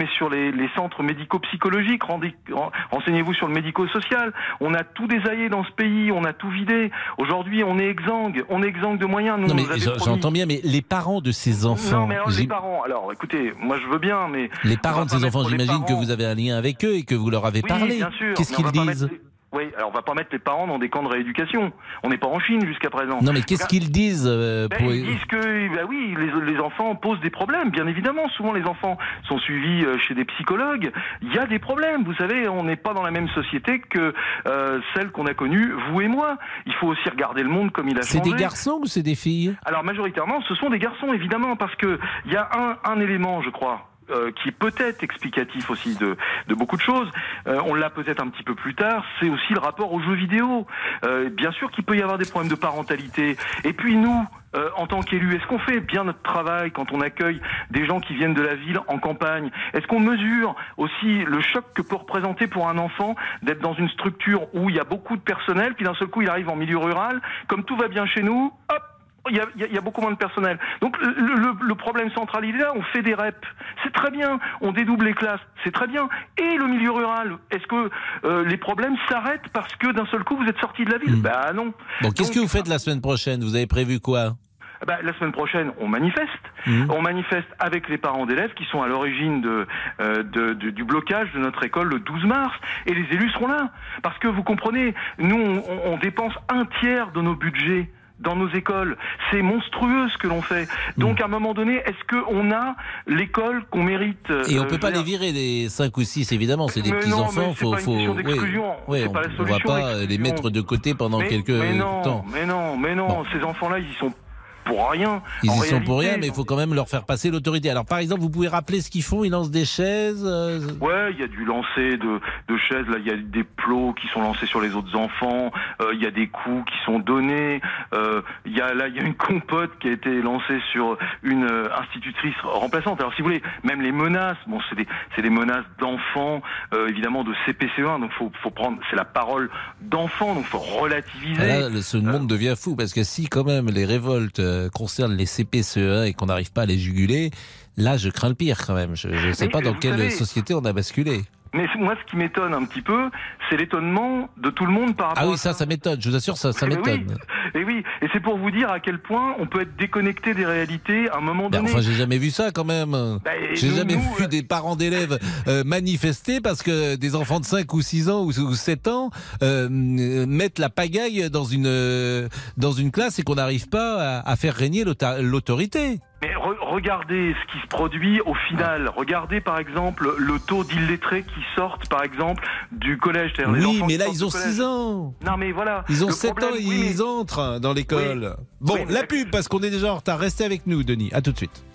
sur les, les centres médico-psychologiques, rendez, renseignez-vous sur le médico-social. On a tout désaillé dans ce pays, on a tout vidé. Aujourd'hui, on est exsangue, on est exsangue de moyens. Nous, non, mais nous j'entends promis... bien, mais les parents de ces enfants... Non, mais alors, les parents, alors écoutez, moi je veux bien, mais... Les parents de ces enfants, j'imagine parents... que vous avez un lien avec eux et que vous leur avez oui, parlé. Bien sûr, qu'est-ce qu'ils disent? mettre... Oui, alors on va pas mettre les parents dans des camps de rééducation. On n'est pas en Chine jusqu'à présent. Non, mais qu'est-ce là, qu'ils disent euh, ben, pour... Ils disent que, ben oui, les, les enfants posent des problèmes, bien évidemment. Souvent, les enfants sont suivis chez des psychologues. Il y a des problèmes. Vous savez, on n'est pas dans la même société que euh, celle qu'on a connue, vous et moi. Il faut aussi regarder le monde comme il a changé. C'est des garçons ou c'est des filles? Alors, majoritairement, ce sont des garçons, évidemment, parce que il y a un, un élément, je crois, Euh, qui est peut-être explicatif aussi de, de beaucoup de choses. Euh, on l'a peut-être un petit peu plus tard, c'est aussi le rapport aux jeux vidéo. Euh, bien sûr qu'il peut y avoir des problèmes de parentalité. Et puis nous, euh, en tant qu'élus, est-ce qu'on fait bien notre travail quand on accueille des gens qui viennent de la ville en campagne? Est-ce qu'on mesure aussi le choc que peut représenter pour un enfant d'être dans une structure où il y a beaucoup de personnel, puis d'un seul coup il arrive en milieu rural, comme tout va bien chez nous, hop, Il y, a, il y a beaucoup moins de personnel. Donc le, le, le problème central, il est là, on fait des reps. C'est très bien, on dédouble les classes, c'est très bien. Et le milieu rural, est-ce que euh, les problèmes s'arrêtent parce que d'un seul coup vous êtes sorti de la ville? mmh. Bah non. Bon, qu'est-ce Donc, que vous faites la semaine prochaine? Vous avez prévu quoi? Bah, la semaine prochaine, on manifeste. Mmh. On manifeste avec les parents d'élèves qui sont à l'origine de, euh, de, de, du blocage de notre école le douze mars. Et les élus seront là. Parce que vous comprenez, nous, on, on dépense un tiers de nos budgets dans nos écoles. C'est monstrueux ce que l'on fait. Donc, mmh. à un moment donné, est-ce qu'on a l'école qu'on mérite? Et on ne peut pas les virer, les cinq ou six, évidemment. C'est des petits-enfants. Faut, faut, oui, oui, on ne va pas les mettre de côté pendant mais, quelques mais non, temps. Mais non, mais non. Bon. Ces enfants-là, ils y sont pour rien. Ils y sont réalité, pour rien, mais il faut quand même leur faire passer l'autorité. Alors, par exemple, vous pouvez rappeler ce qu'ils font? Ils lancent des chaises euh... Ouais, il y a du lancer de, de chaises. Là, il y a des plots qui sont lancés sur les autres enfants. Euh, il y a des coups qui sont donnés. Euh, il y a là, il y a une compote qui a été lancée sur une euh, institutrice remplaçante. Alors, si vous voulez, même les menaces. Bon, c'est des, c'est des menaces d'enfants, euh, évidemment de C P C E un. Donc, faut, faut prendre. C'est la parole d'enfants. Donc, faut relativiser. Ah là, ce monde euh... devient fou parce que si quand même les révoltes concerne les C P C E un et qu'on n'arrive pas à les juguler, là je crains le pire quand même. Je ne sais mais, pas dans quelle savez, société on a basculé. Mais moi ce qui m'étonne un petit peu, c'est l'étonnement de tout le monde par rapport à... Ah oui, à ça, ça m'étonne, je vous assure, ça, ça et m'étonne. Oui, et oui, et c'est pour vous dire à quel point on peut être déconnecté des réalités à un moment donné. Ben enfin, j'ai jamais vu ça quand même. Ben, j'ai jamais nous, vu euh... des parents d'élèves euh, manifester parce que des enfants de cinq ou six ans ou, ou sept ans euh, mettent la pagaille dans une, euh, dans une classe et qu'on n'arrive pas à, à faire régner l'autorité. Mais re regardez ce qui se produit au final. Regardez par exemple le taux d'illettrés qui sortent par exemple du collège. Oui, les mais là ils ont six ans. Non mais voilà. Ils ont sept ans et oui, ils mais... entrent dans l'école. Oui. Bon, oui, la pub parce qu'on est déjà en retard. Restez avec nous, Denis. À tout de suite.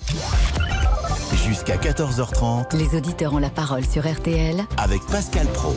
Jusqu'à quatorze heures trente. Les auditeurs ont la parole sur R T L. Avec Pascal Praud.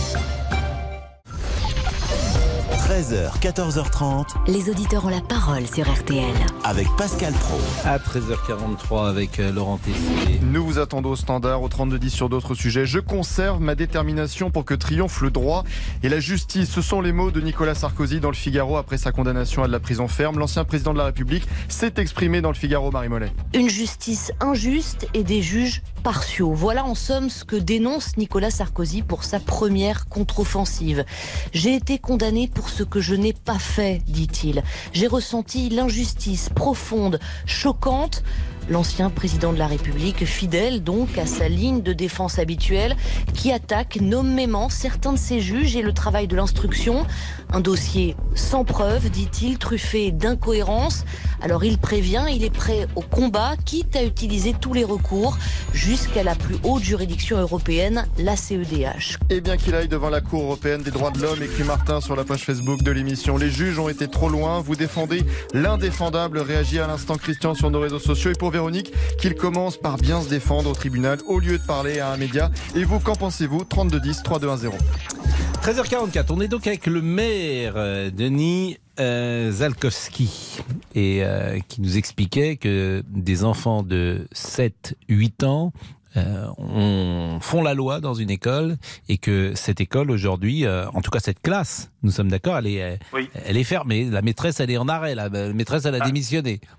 treize heures, quatorze heures trente. Les auditeurs ont la parole sur R T L. Avec Pascal Praud. À treize heures quarante-trois avec euh, Laurent Tessier. Nous vous attendons au standard au trente-deux dix sur d'autres sujets. Je conserve ma détermination pour que triomphe le droit et la justice. Ce sont les mots de Nicolas Sarkozy dans le Figaro après sa condamnation à de la prison ferme. L'ancien président de la République s'est exprimé dans le Figaro, Marie Mollet. Une justice injuste et des juges partiaux. Voilà en somme ce que dénonce Nicolas Sarkozy pour sa première contre-offensive. J'ai été condamné pour ce que je n'ai pas fait, dit-il. J'ai ressenti l'injustice profonde, choquante. L'ancien président de la République, fidèle donc à sa ligne de défense habituelle, qui attaque nommément certains de ses juges et le travail de l'instruction. Un dossier sans preuve, dit-il, truffé d'incohérences. Alors il prévient, il est prêt au combat, quitte à utiliser tous les recours, jusqu'à la plus haute juridiction européenne, la C E D H. Et bien qu'il aille devant la Cour européenne des droits de l'homme, écrit Martin sur la page Facebook de l'émission. Les juges ont été trop loin, vous défendez l'indéfendable, réagit à l'instant Christian sur nos réseaux sociaux. Et pour Véronique, qu'il commence par bien se défendre au tribunal au lieu de parler à un média. Et vous, qu'en pensez-vous? trente-deux dix, trois deux un zéro. treize heures quarante-quatre, on est donc avec le maire euh, Denis euh, Zalkowski et euh, qui nous expliquait que des enfants de sept huit ans Euh, on font la loi dans une école et que cette école aujourd'hui, euh, en tout cas cette classe, nous sommes d'accord, elle est, oui. elle est fermée. La maîtresse, elle est en arrêt. La maîtresse, elle a ah. démissionné.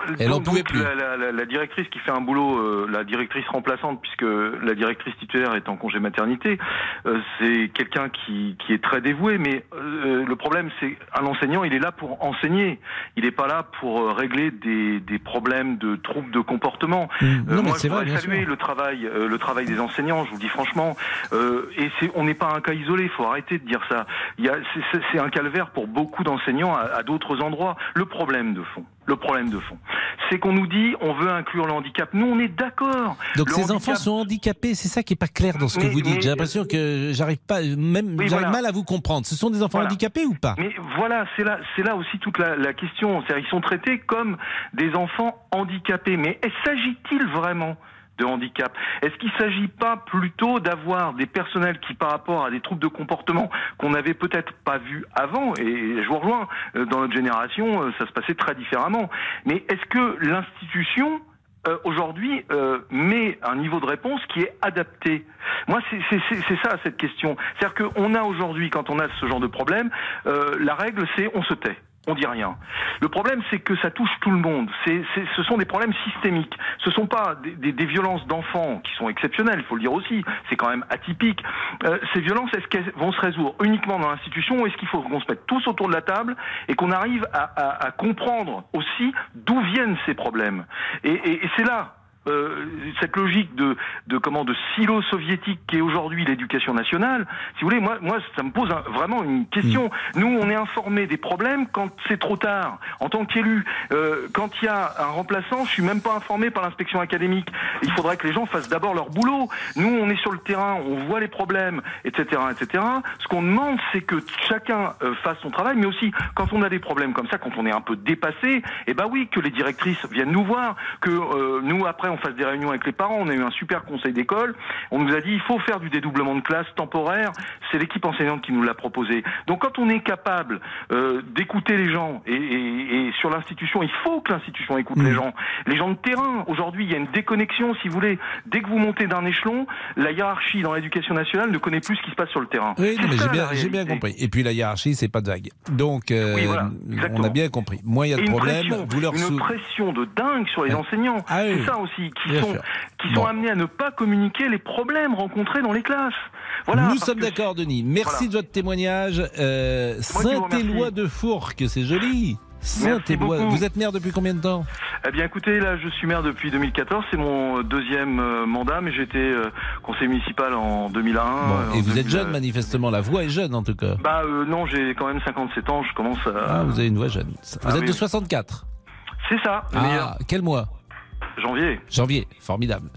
Elle donc, en pouvait donc, plus. La, la, la, la directrice qui fait un boulot, euh, la directrice remplaçante, puisque la directrice titulaire est en congé maternité, euh, c'est quelqu'un qui, qui est très dévoué, mais euh, le problème c'est un enseignant, il est là pour enseigner, il n'est pas là pour euh, régler des, des problèmes de troubles de comportement. Mmh. Euh, Non, mais moi, c'est je vrai, voudrais bien saluer sûr. le travail, euh, le travail des enseignants, je vous le dis franchement, euh, et c'est, on n'est pas un cas isolé, il faut arrêter de dire ça. Il y a, c'est, c'est, c'est un calvaire pour beaucoup d'enseignants à, à d'autres endroits. Le problème de fond, le problème de fond, c'est qu'on nous dit on veut inclure le handicap. Nous, on est d'accord. Donc Le ces handicap- enfants sont handicapés, c'est ça qui est pas clair dans ce que Mais- vous dites. mais- J'ai l'impression que j'arrive pas, même Oui, j'arrive voilà. mal à vous comprendre. Ce sont des enfants Voilà. handicapés ou pas? Mais voilà, c'est là, c'est là aussi toute la, la question. C'est-à-dire, ils sont traités comme des enfants handicapés. Mais s'agit-il vraiment de handicap? Est-ce qu'il ne s'agit pas plutôt d'avoir des personnels qui, par rapport à des troubles de comportement qu'on n'avait peut-être pas vus avant, et je vous rejoins, euh, dans notre génération, euh, ça se passait très différemment. Mais est-ce que l'institution Euh, aujourd'hui euh, met un niveau de réponse qui est adapté? Moi, c'est, c'est, c'est, c'est ça cette question. C'est-à-dire qu'on a aujourd'hui, quand on a ce genre de problème, euh, la règle c'est on se tait. On dit rien. Le problème, c'est que ça touche tout le monde. C'est, c'est, ce sont des problèmes systémiques. Ce sont pas des, des, des violences d'enfants qui sont exceptionnelles, il faut le dire aussi. C'est quand même atypique. Euh, ces violences, est-ce qu'elles vont se résoudre uniquement dans l'institution, ou est-ce qu'il faut qu'on se mette tous autour de la table et qu'on arrive à, à, à comprendre aussi d'où viennent ces problèmes? Et, et, et c'est là. Euh, cette logique de, de comment de silo soviétique qui est aujourd'hui l'éducation nationale, si vous voulez, moi, moi ça me pose un, vraiment une question. Mmh. Nous, on est informés des problèmes quand c'est trop tard. En tant qu'élu, euh, quand il y a un remplaçant, je suis même pas informé par l'inspection académique. Il faudrait que les gens fassent d'abord leur boulot. Nous, on est sur le terrain, on voit les problèmes, et cetera, et cetera. Ce qu'on demande, c'est que chacun euh, fasse son travail, mais aussi quand on a des problèmes comme ça, quand on est un peu dépassé, eh ben oui, que les directrices viennent nous voir, que euh, nous après on fasse des réunions avec les parents. On a eu un super conseil d'école. On nous a dit il faut faire du dédoublement de classe temporaire. C'est l'équipe enseignante qui nous l'a proposé. Donc quand on est capable euh, d'écouter les gens et, et, et sur l'institution, il faut que l'institution écoute mmh. les gens. Les gens de terrain, aujourd'hui, il y a une déconnexion, si vous voulez. Dès que vous montez d'un échelon, la hiérarchie dans l'éducation nationale ne connaît plus ce qui se passe sur le terrain. Oui, non, mais ça, j'ai bien, j'ai bien compris. Et puis la hiérarchie, c'est pas de vague. Donc, euh, oui, voilà, on a bien compris. Moins il y a de problèmes, vous leur une sou... pression de dingue sur les ouais. enseignants. Ah, oui. C'est ça aussi, qui Bien sont, qui bon. sont amenés à ne pas communiquer les problèmes rencontrés dans les classes. Voilà, Nous sommes d'accord, Denis. Merci voilà. de votre témoignage. Euh, Saint-Éloi de Fourques, c'est joli. Saint-Éloi. Vous êtes maire depuis combien de temps? Eh bien, écoutez, là, je suis maire depuis deux mille quatorze. C'est mon deuxième euh, mandat, mais j'étais euh, conseiller municipal en deux mille un. Bon, et vous deux mille... êtes jeune, manifestement. La voix est jeune, en tout cas. Bah euh, non, j'ai quand même cinquante-sept ans. Je commence à. Ah, vous avez une voix jeune. Vous ah, êtes oui. de soixante-quatre. C'est ça. Ah, meilleur. Quel mois? Janvier. Janvier, formidable.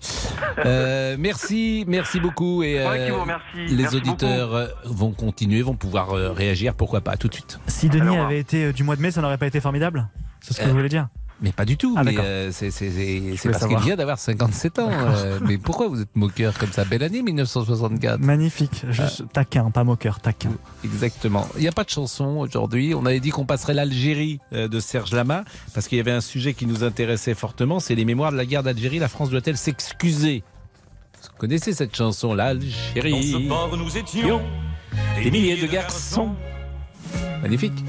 euh, merci, merci beaucoup. Et euh, les merci auditeurs beaucoup. vont continuer, vont pouvoir euh, réagir, pourquoi pas, tout de suite. Si Denis Alors, avait été euh, du mois de mai, ça n'aurait pas été formidable? C'est ce que euh, vous voulez dire? Mais pas du tout. Ah, mais euh, c'est, c'est, c'est, c'est parce savoir. qu'il vient d'avoir cinquante-sept ans. Euh, mais pourquoi vous êtes moqueur comme ça? Belle année mille neuf cent soixante-quatre. Magnifique. Juste euh, taquin, pas moqueur, taquin. Exactement. Il n'y a pas de chanson aujourd'hui. On avait dit qu'on passerait l'Algérie euh, de Serge Lama parce qu'il y avait un sujet qui nous intéressait fortement. C'est les mémoires de la guerre d'Algérie. La France doit-elle s'excuser? Vous connaissez cette chanson, l'Algérie? Dans ce port, nous étions des, des milliers de garçons. Magnifique.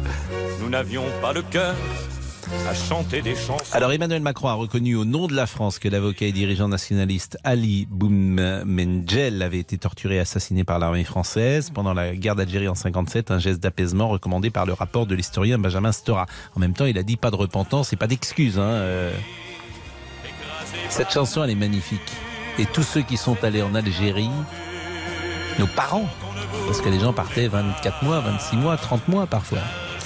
Nous n'avions pas le cœur à chanter des chansons. Alors Emmanuel Macron a reconnu au nom de la France que l'avocat et dirigeant nationaliste Ali Boumendjel avait été torturé et assassiné par l'armée française pendant la guerre d'Algérie en cinquante-sept, un geste d'apaisement recommandé par le rapport de l'historien Benjamin Stora. En même temps, il a dit pas de repentance et pas d'excuses. Hein. Euh... Cette chanson, elle est magnifique. Et tous ceux qui sont allés en Algérie, nos parents, parce que les gens partaient vingt-quatre mois, vingt-six mois, trente mois parfois.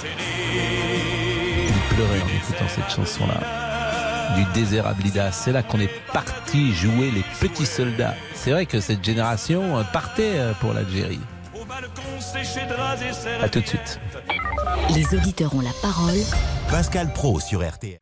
Pleurer en écoutant cette chanson-là du désert à Blida. C'est là qu'on est parti jouer les petits soldats. C'est vrai que cette génération partait pour l'Algérie. À tout de suite. Les auditeurs ont la parole. Pascal Praud sur R T L.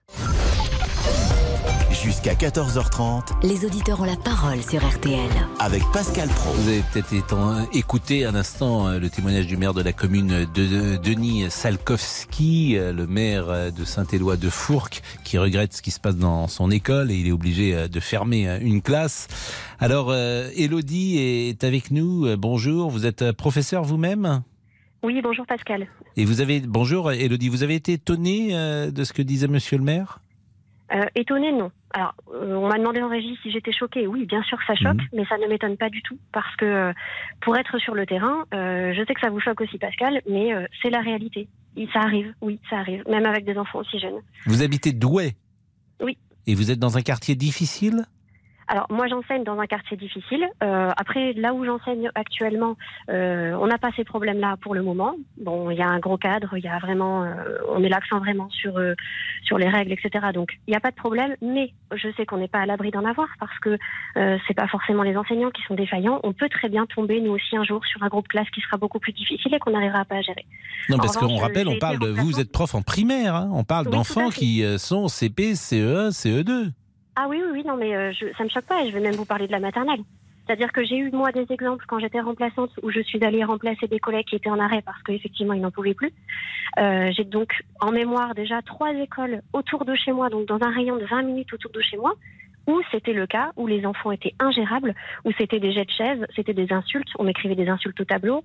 Jusqu'à quatorze heures trente. Les auditeurs ont la parole sur R T L. Avec Pascal Praud. Vous avez peut-être écouté un instant le témoignage du maire de la commune de Denis Salkowski, le maire de Saint-Éloi de Fourques, qui regrette ce qui se passe dans son école et il est obligé de fermer une classe. Alors, Élodie est avec nous. Bonjour, vous êtes professeur vous-même ? Oui, bonjour Pascal. Et vous avez, bonjour Élodie, vous avez été étonnée de ce que disait monsieur le maire ? Euh, étonnée, non. Alors, euh, on m'a demandé en régie si j'étais choquée. Oui, bien sûr que ça choque, mmh. mais ça ne m'étonne pas du tout. Parce que euh, pour être sur le terrain, euh, je sais que ça vous choque aussi, Pascal, mais euh, c'est la réalité. Et ça arrive, oui, ça arrive. Même avec des enfants aussi jeunes. Vous habitez Douai ? Oui. Et vous êtes dans un quartier difficile ? Alors, moi, j'enseigne dans un quartier difficile. Euh, après, là où j'enseigne actuellement, euh, on n'a pas ces problèmes-là pour le moment. Bon, il y a un gros cadre, il y a vraiment, euh, on met l'accent vraiment sur euh, sur les règles, et cetera. Donc, il n'y a pas de problème. Mais je sais qu'on n'est pas à l'abri d'en avoir parce que euh, c'est pas forcément les enseignants qui sont défaillants. On peut très bien tomber nous aussi un jour sur un groupe classe qui sera beaucoup plus difficile et qu'on n'arrivera pas à gérer. Non, parce qu'on rappelle, on parle de vous, vous êtes prof en primaire. Hein, on parle oui, d'enfants qui sont C P, C E un, C E deux. Ah oui, oui, oui, non, mais euh, je, ça me choque pas, et je vais même vous parler de la maternelle. C'est-à-dire que j'ai eu, moi, des exemples quand j'étais remplaçante où je suis allée remplacer des collègues qui étaient en arrêt parce qu'effectivement, ils n'en pouvaient plus. Euh, j'ai donc en mémoire déjà trois écoles autour de chez moi, donc dans un rayon de vingt minutes autour de chez moi, où c'était le cas, où les enfants étaient ingérables, où c'était des jets de chaises, c'était des insultes, on m'écrivait des insultes au tableau.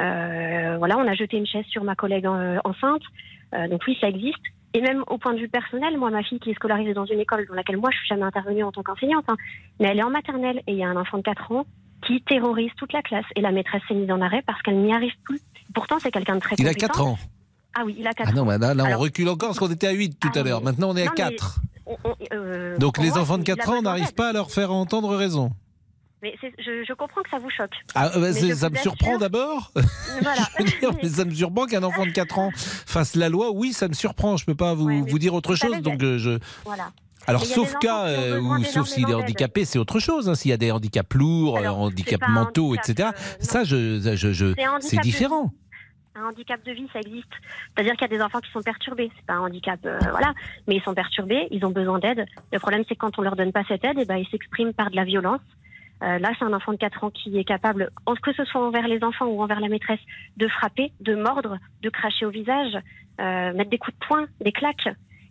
Euh, voilà, on a jeté une chaise sur ma collègue en, enceinte. Euh, donc oui, ça existe. Et même au point de vue personnel, moi, ma fille qui est scolarisée dans une école dans laquelle moi, je suis jamais intervenue en tant qu'enseignante, hein, mais elle est en maternelle et il y a un enfant de quatre ans qui terrorise toute la classe. Et la maîtresse s'est mise en arrêt parce qu'elle n'y arrive plus. Pourtant, c'est quelqu'un de très compétent. Il a quatre ans. Ah oui, il a quatre ah non, ans. bah là, là Alors, on recule encore parce qu'on était à huit tout ah à l'heure. mais... Maintenant, on est non, à quatre. On, on, euh, Donc les moi, enfants de quatre ans, on n'arrive pas à leur faire entendre raison. Mais c'est, je, je comprends que ça vous choque. Ah, bah, c'est, ça me assure... surprend d'abord. Voilà. je veux dire, mais ça me surprend qu'un enfant de quatre ans fasse la loi. Oui, ça me surprend. Je ne peux pas vous, ouais, vous dire autre chose. Savez, donc, je... Voilà. Alors, sauf cas, euh, ou sauf s'il est handicapé, c'est autre chose. Hein, s'il y a des handicaps lourds, Alors, handicaps mentaux, handicap, et cetera. Euh, ça, je, je, je, c'est, c'est différent. Un handicap de vie, ça existe. C'est-à-dire qu'il y a des enfants qui sont perturbés. C'est pas un handicap, euh, voilà. Mais ils sont perturbés, ils ont besoin d'aide. Le problème, c'est que quand on leur donne pas cette aide, eh ben, ils s'expriment par de la violence. Euh, là, c'est un enfant de quatre ans qui est capable, que ce soit envers les enfants ou envers la maîtresse, de frapper, de mordre, de cracher au visage, euh, mettre des coups de poing, des claques.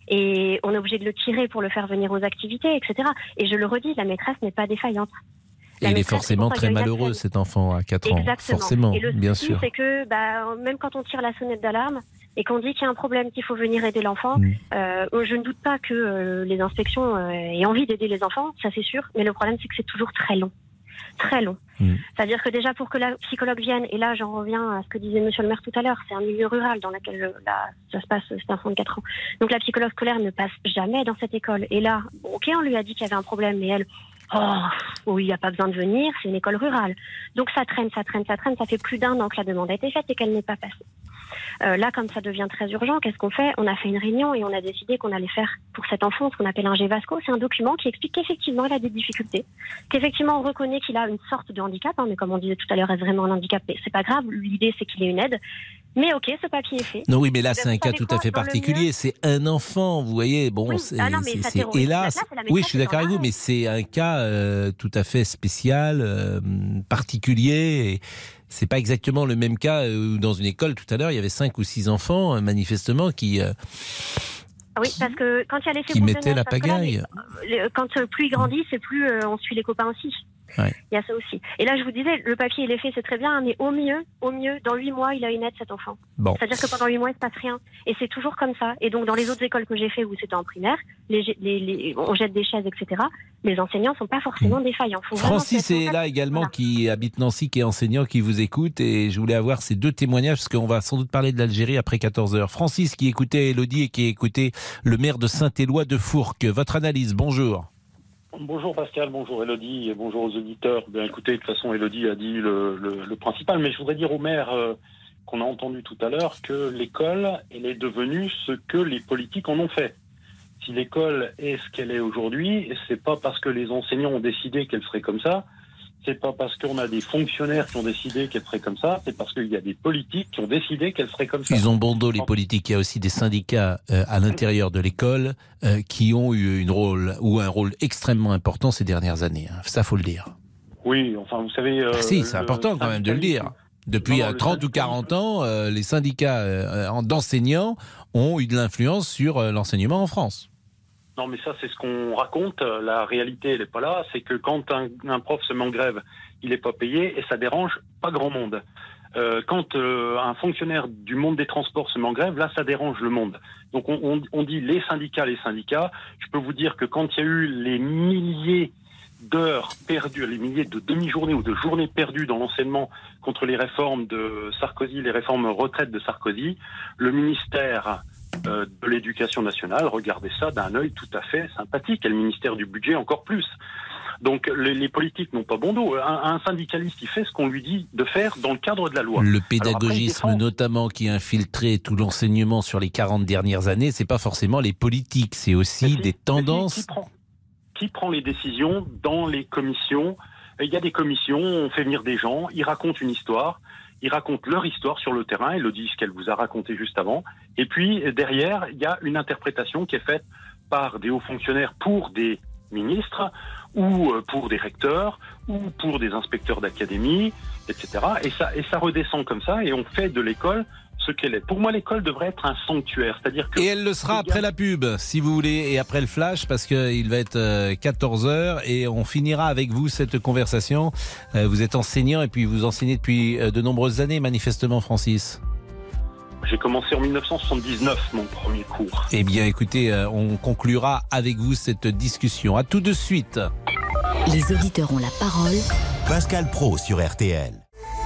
Et on est obligé de le tirer pour le faire venir aux activités, et cetera. Et je le redis, la maîtresse n'est pas défaillante. La et il est forcément très malheureux, cet enfant à quatre ans. Exactement. Forcément, et le bien souci, sûr. c'est que bah, même quand on tire la sonnette d'alarme et qu'on dit qu'il y a un problème, qu'il faut venir aider l'enfant, mmh. euh, je ne doute pas que euh, les inspections euh, aient envie d'aider les enfants, ça c'est sûr. Mais le problème, c'est que c'est toujours très long. Très long. Mmh. C'est-à-dire que déjà pour que la psychologue vienne, et là j'en reviens à ce que disait monsieur le maire tout à l'heure, c'est un milieu rural dans lequel là, ça se passe, c'est un enfant de quatre ans. Donc la psychologue scolaire ne passe jamais dans cette école. Et là, bon, ok, on lui a dit qu'il y avait un problème, mais elle, oh, oui, il n'y a pas besoin de venir, c'est une école rurale. Donc ça traîne, ça traîne, ça traîne, ça fait plus d'un an que la demande a été faite et qu'elle n'est pas passée. Euh, là, comme ça devient très urgent, qu'est-ce qu'on fait ? On a fait une réunion et on a décidé qu'on allait faire pour cet enfant ce qu'on appelle un G-Vasco. C'est un document qui explique qu'effectivement, il a des difficultés, qu'effectivement, on reconnaît qu'il a une sorte de handicap, hein, mais comme on disait tout à l'heure, est-ce vraiment un handicap ? C'est pas grave, l'idée c'est qu'il ait une aide. Mais ok, ce papier est fait. Non, oui, mais là, c'est un cas tout à fait particulier. C'est un enfant, vous voyez. Bon, oui. c'est, ah non, c'est, c'est, et là, oui, je suis d'accord avec vous, mais c'est un cas euh, tout à fait spécial, euh, particulier. Et c'est pas exactement le même cas où dans une école tout à l'heure, il y avait cinq ou six enfants, manifestement, qui. Euh, Oui, parce que quand il y a l'effet qui boule de mettaient neige, la parce que pagaille. Là, les- quand euh, plus il grandit, c'est plus euh, on suit les copains aussi. Ouais. Il y a ça aussi. Et là, je vous disais, le papier il est fait, c'est très bien, mais au mieux, au mieux, dans huit mois, il a une aide, cet enfant. Bon. C'est-à-dire que pendant huit mois, il se passe rien. Et c'est toujours comme ça. Et donc, dans les autres écoles que j'ai fait où c'était en primaire, les, les, les, on jette des chaises, et cetera. Les enseignants sont pas forcément défaillants. Faut vraiment Francis se mettre en est là tête. également, Voilà. qui habite Nancy, qui est enseignant, qui vous écoute, et je voulais avoir ces deux témoignages, parce qu'on va sans doute parler de l'Algérie après quatorze heures. Francis, qui écoutait Élodie et qui écoutait le maire de Saint-Éloi de Fourques. Votre analyse, bonjour. Bonjour Pascal, bonjour Élodie et bonjour aux auditeurs. Bien écoutez, de toute façon Élodie a dit le, le, le principal, mais je voudrais dire au maire euh, qu'on a entendu tout à l'heure que l'école, elle est devenue ce que les politiques en ont fait. Si l'école est ce qu'elle est aujourd'hui, c'est pas parce que les enseignants ont décidé qu'elle serait comme ça, c'est pas parce qu'on a des fonctionnaires qui ont décidé qu'elle serait comme ça, c'est parce qu'il y a des politiques qui ont décidé qu'elle serait comme ça. Ils ont bon dos, les politiques. Il y a aussi des syndicats euh, à l'intérieur de l'école euh, qui ont eu une rôle, ou un rôle extrêmement important ces dernières années. Hein. Ça, faut le dire. Oui, enfin, vous savez... Euh, ah, si, c'est important quand même de le dire. Depuis non, non, trente ou quarante ans, euh, les syndicats euh, d'enseignants ont eu de l'influence sur euh, l'enseignement en France. Non, mais ça, c'est ce qu'on raconte. La réalité, elle n'est pas là. C'est que quand un, un prof se met en grève, il n'est pas payé et ça dérange pas grand monde. Euh, quand euh, un fonctionnaire du monde des transports se met en grève, là, ça dérange le monde. Donc, on, on, on dit les syndicats, les syndicats. Je peux vous dire que quand il y a eu les milliers d'heures perdues, les milliers de demi-journées ou de journées perdues dans l'enseignement contre les réformes de Sarkozy, les réformes retraite de Sarkozy, le ministère euh, de l'Éducation nationale regardait ça d'un œil tout à fait sympathique, et le ministère du Budget encore plus. Donc les, les politiques n'ont pas bon dos. Un, un syndicaliste, il fait ce qu'on lui dit de faire dans le cadre de la loi. Le pédagogisme, après, notamment, qui a infiltré tout l'enseignement sur les quarante dernières années, c'est pas forcément les politiques, c'est aussi si, des tendances. Qui, qui, prend, qui prend les décisions dans les commissions? Il y a des commissions, on fait venir des gens, ils racontent une histoire, ils racontent leur histoire sur le terrain, ils le disent ce qu'elle vous a raconté juste avant. Et puis derrière, il y a une interprétation qui est faite par des hauts fonctionnaires pour des ministres, ou pour des recteurs, ou pour des inspecteurs d'académie, et cetera. Et ça, et ça redescend comme ça, et on fait de l'école ce qu'elle est. Pour moi, l'école devrait être un sanctuaire, c'est-à-dire que... Et elle le sera après la pub, si vous voulez, et après le flash, parce qu'il va être quatorze heures, et on finira avec vous cette conversation. Vous êtes enseignant, et puis vous enseignez depuis de nombreuses années, manifestement, Francis. J'ai commencé en dix-neuf cent soixante-dix-neuf, mon premier cours. Eh bien, écoutez, on conclura avec vous cette discussion. À tout de suite. Les auditeurs ont la parole. Pascal Praud sur R T L.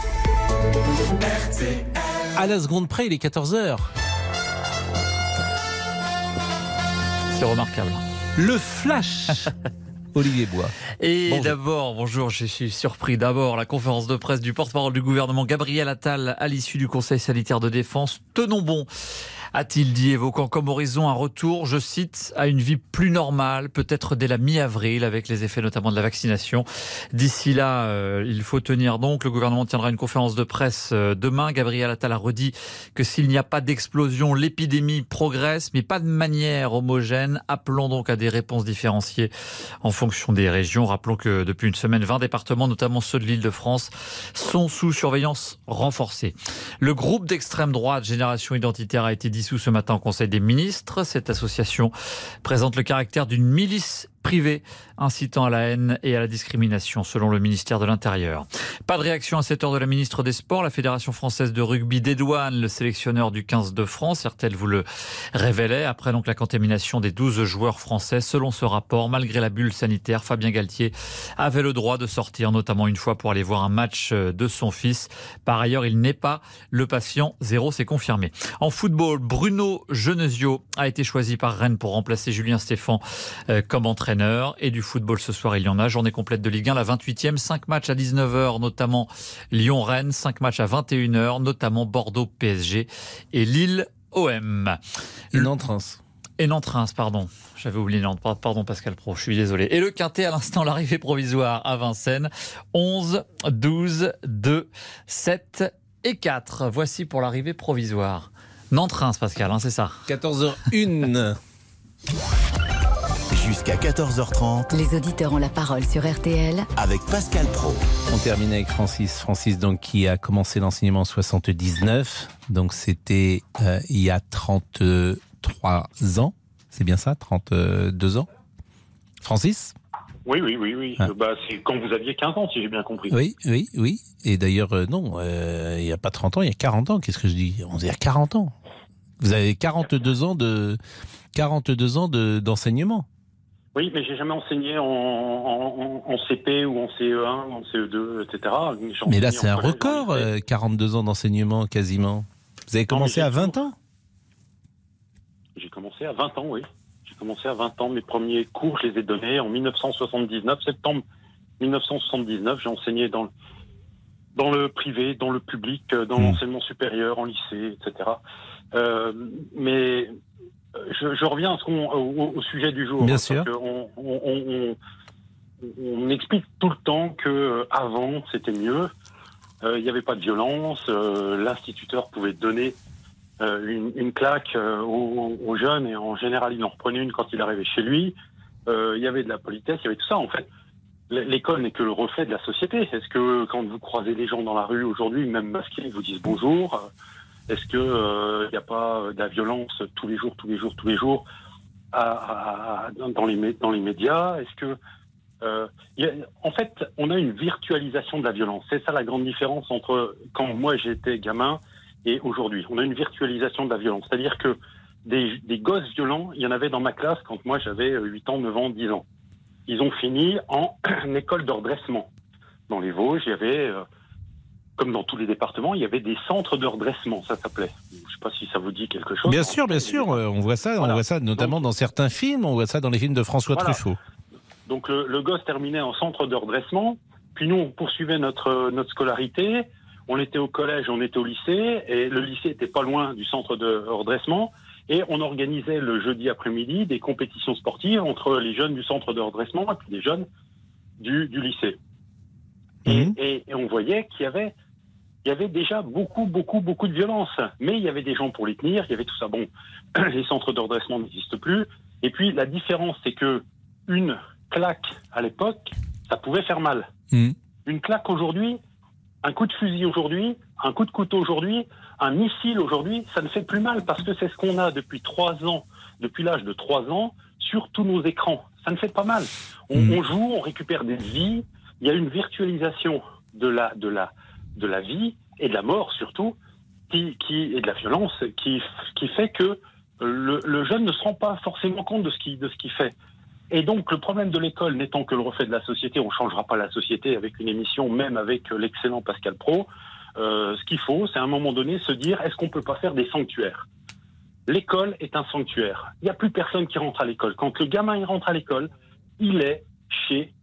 R T L. À la seconde près, il est quatorze heures. C'est remarquable. Le flash. Olivier Bois. Et bonjour. D'abord, bonjour, je suis surpris. D'abord, la conférence de presse du porte-parole du gouvernement, Gabriel Attal, à l'issue du Conseil sanitaire de défense. Tenons bon, a-t-il dit, évoquant comme horizon un retour, je cite, à une vie plus normale, peut-être dès la mi-avril, avec les effets notamment de la vaccination. D'ici là, euh, il faut tenir donc. Le gouvernement tiendra une conférence de presse euh, demain. Gabriel Attal a redit que s'il n'y a pas d'explosion, l'épidémie progresse, mais pas de manière homogène. Appelons donc à des réponses différenciées en fonction des régions. Rappelons que depuis une semaine, vingt départements, notamment ceux de l'Île-de-France, sont sous surveillance renforcée. Le groupe d'extrême droite Génération Identitaire a été dissous ce matin au Conseil des ministres. Cette association présente le caractère d'une milice privée incitant à la haine et à la discrimination, selon le ministère de l'Intérieur. Pas de réaction à cette heure de la ministre des Sports. La Fédération française de rugby dédouane le sélectionneur du quinze de France. R T L vous le révélait. Après donc la contamination des douze joueurs français, selon ce rapport, malgré la bulle sanitaire, Fabien Galtier avait le droit de sortir, notamment une fois pour aller voir un match de son fils. Par ailleurs, il n'est pas le patient zéro, c'est confirmé. En football, Bruno Genesio a été choisi par Rennes pour remplacer Julien Stéphan euh, comme entraîneur. Et du football ce soir, il y en a. Journée complète de Ligue un, la vingt-huitième. cinq matchs à dix-neuf heures, notamment Lyon-Rennes. cinq matchs à vingt et une heures, notamment Bordeaux-P S G et Lille-O M. Et Nantes-Reims. Et Nantes-Reims, pardon. J'avais oublié Nantes. Pardon Pascal Praud, je suis désolé. Et le quintet, à l'instant, l'arrivée provisoire à Vincennes. onze, douze, deux, sept et quatre. Voici pour l'arrivée provisoire. Nantes-Reims, Pascal, hein, c'est ça. quatorze heures une. Jusqu'à quatorze heures trente. Les auditeurs ont la parole sur R T L. Avec Pascal Praud. On termine avec Francis. Francis, donc, qui a commencé l'enseignement en soixante-dix-neuf. Donc, c'était euh, il y a trente-trois ans. C'est bien ça, trente-deux ans. Francis ? Oui, oui, oui, oui. Ah. Bah, c'est quand vous aviez quinze ans, si j'ai bien compris. Oui, oui, oui. Et d'ailleurs, euh, non, euh, il n'y a pas trente ans, il y a quarante ans. Qu'est-ce que je dis ? On est à quarante ans. Vous avez quarante-deux ans de, quarante-deux ans de, d'enseignement. Oui, mais j'ai jamais enseigné en, en, en C P ou en C E un, ou en C E deux, et cetera. Mais là, c'est un record, euh, quarante-deux ans d'enseignement, quasiment. Vous avez commencé non, à vingt ans ? J'ai commencé à vingt ans, oui. J'ai commencé à vingt ans. Mes premiers cours, je les ai donnés en dix-neuf cent soixante-dix-neuf, septembre dix-neuf cent soixante-dix-neuf. J'ai enseigné dans le, dans le privé, dans le public, dans mmh. l'enseignement supérieur, en lycée, et cetera. Euh, mais... Je, je reviens à ce qu'on, au, au sujet du jour. Bien sûr. On, on, on, on explique tout le temps que avant c'était mieux. Euh, il n'y avait pas de violence. Euh, l'instituteur pouvait donner euh, une, une claque euh, aux, aux jeunes et en général il en reprenait une quand il arrivait chez lui. Euh, il y avait de la politesse, il y avait tout ça. En fait, l'école n'est que le reflet de la société. Est-ce que quand vous croisez les gens dans la rue aujourd'hui, même masqués, ils vous disent bonjour? Est-ce que il euh, n'y a pas de la violence tous les jours, tous les jours, tous les jours à, à, dans les dans les médias? Est-ce que Euh, y a, en fait, on a une virtualisation de la violence. C'est ça la grande différence entre quand moi j'étais gamin et aujourd'hui. On a une virtualisation de la violence. C'est-à-dire que des, des gosses violents, il y en avait dans ma classe quand moi j'avais huit ans, neuf ans, dix ans. Ils ont fini en école de redressement. Dans les Vosges, il y avait, euh, comme dans tous les départements, il y avait des centres de redressement, ça s'appelait. Je ne sais pas si ça vous dit quelque chose. Bien sûr, bien sûr, on voit ça, voilà. on voit ça notamment Donc, dans certains films, on voit ça dans les films de François voilà. Truffaut. Donc le, le gosse terminait en centre de redressement, puis nous on poursuivait notre, notre scolarité, on était au collège, on était au lycée, et le lycée était pas loin du centre de redressement, et on organisait le jeudi après-midi des compétitions sportives entre les jeunes du centre de redressement et puis les jeunes du, du lycée. Mmh. Et, et on voyait qu'il y avait, il y avait déjà beaucoup, beaucoup, beaucoup de violence. Mais il y avait des gens pour les tenir, il y avait tout ça. Bon, les centres de redressement n'existent plus. Et puis la différence, c'est que une claque à l'époque, ça pouvait faire mal. Mmh. Une claque aujourd'hui, un coup de fusil aujourd'hui, un coup de couteau aujourd'hui, un missile aujourd'hui, ça ne fait plus mal parce que c'est ce qu'on a depuis trois ans, depuis l'âge de trois ans, sur tous nos écrans. Ça ne fait pas mal. On, mmh. on joue, on récupère des vies. Il y a une virtualisation de la, de la, de la vie et de la mort surtout, qui, qui, et de la violence, qui, qui fait que le, le jeune ne se rend pas forcément compte de ce qu'il, de ce qu'il fait. Et donc le problème de l'école n'étant que le reflet de la société, on ne changera pas la société avec une émission, même avec l'excellent Pascal Praud. Euh, ce qu'il faut, c'est à un moment donné se dire, est-ce qu'on ne peut pas faire des sanctuaires ? L'école est un sanctuaire. Il n'y a plus personne qui rentre à l'école. Quand le gamin il rentre à l'école, il est chez...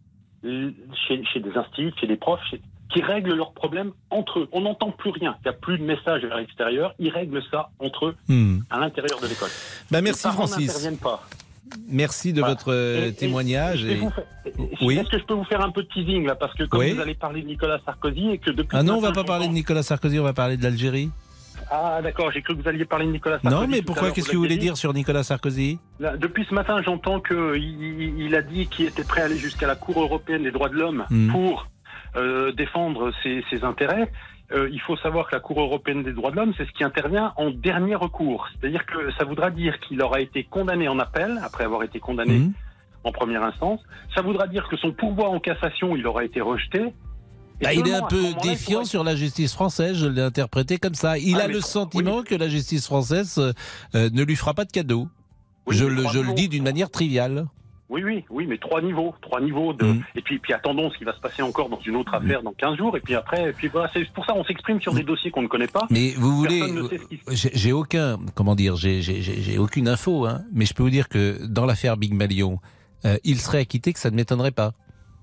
Chez, chez des instituts, chez des profs, chez, qui règlent leurs problèmes entre eux. On n'entend plus rien. Il n'y a plus de message vers l'extérieur. Ils règlent ça entre eux, mmh. à l'intérieur de l'école. Bah merci Francis. Pas. Merci de voilà. votre et, témoignage. Et, et... Faire, oui. Est-ce que je peux vous faire un peu de teasing là, parce que comme oui. vous allez parler de Nicolas Sarkozy et que depuis. Ah non, on ne va pas parler de Nicolas Sarkozy, on va parler de l'Algérie. Ah d'accord, j'ai cru que vous alliez parler de Nicolas Sarkozy. Non, mais pourquoi ? Qu'est-ce que vous voulez dire sur Nicolas Sarkozy ? Là, depuis ce matin, j'entends qu'il il a dit qu'il était prêt à aller jusqu'à la Cour européenne des droits de l'homme mmh. pour euh, défendre ses, ses intérêts. Euh, il faut savoir que la Cour européenne des droits de l'homme, c'est ce qui intervient en dernier recours. C'est-à-dire que ça voudra dire qu'il aura été condamné en appel, après avoir été condamné mmh. en première instance. Ça voudra dire que son pourvoi en cassation, il aura été rejeté. Bah, il est un peu défiant pourrait... sur la justice française, je l'ai interprété comme ça. Il ah, a le sentiment oui. que la justice française euh, ne lui fera pas de cadeau. Oui, je le, je le dis d'une manière triviale. Oui, oui, oui, mais trois niveaux, trois niveaux de. Mmh. Et puis, puis attendons ce qui va se passer encore dans une autre affaire mmh. dans quinze jours. Et puis après, et puis voilà, c'est pour ça on s'exprime sur des dossiers qu'on ne connaît pas. Mais vous voulez, j'ai, j'ai aucun, comment dire, j'ai, j'ai, j'ai aucune info, hein. Mais je peux vous dire que dans l'affaire Big Malion, euh, il serait acquitté, que ça ne m'étonnerait pas.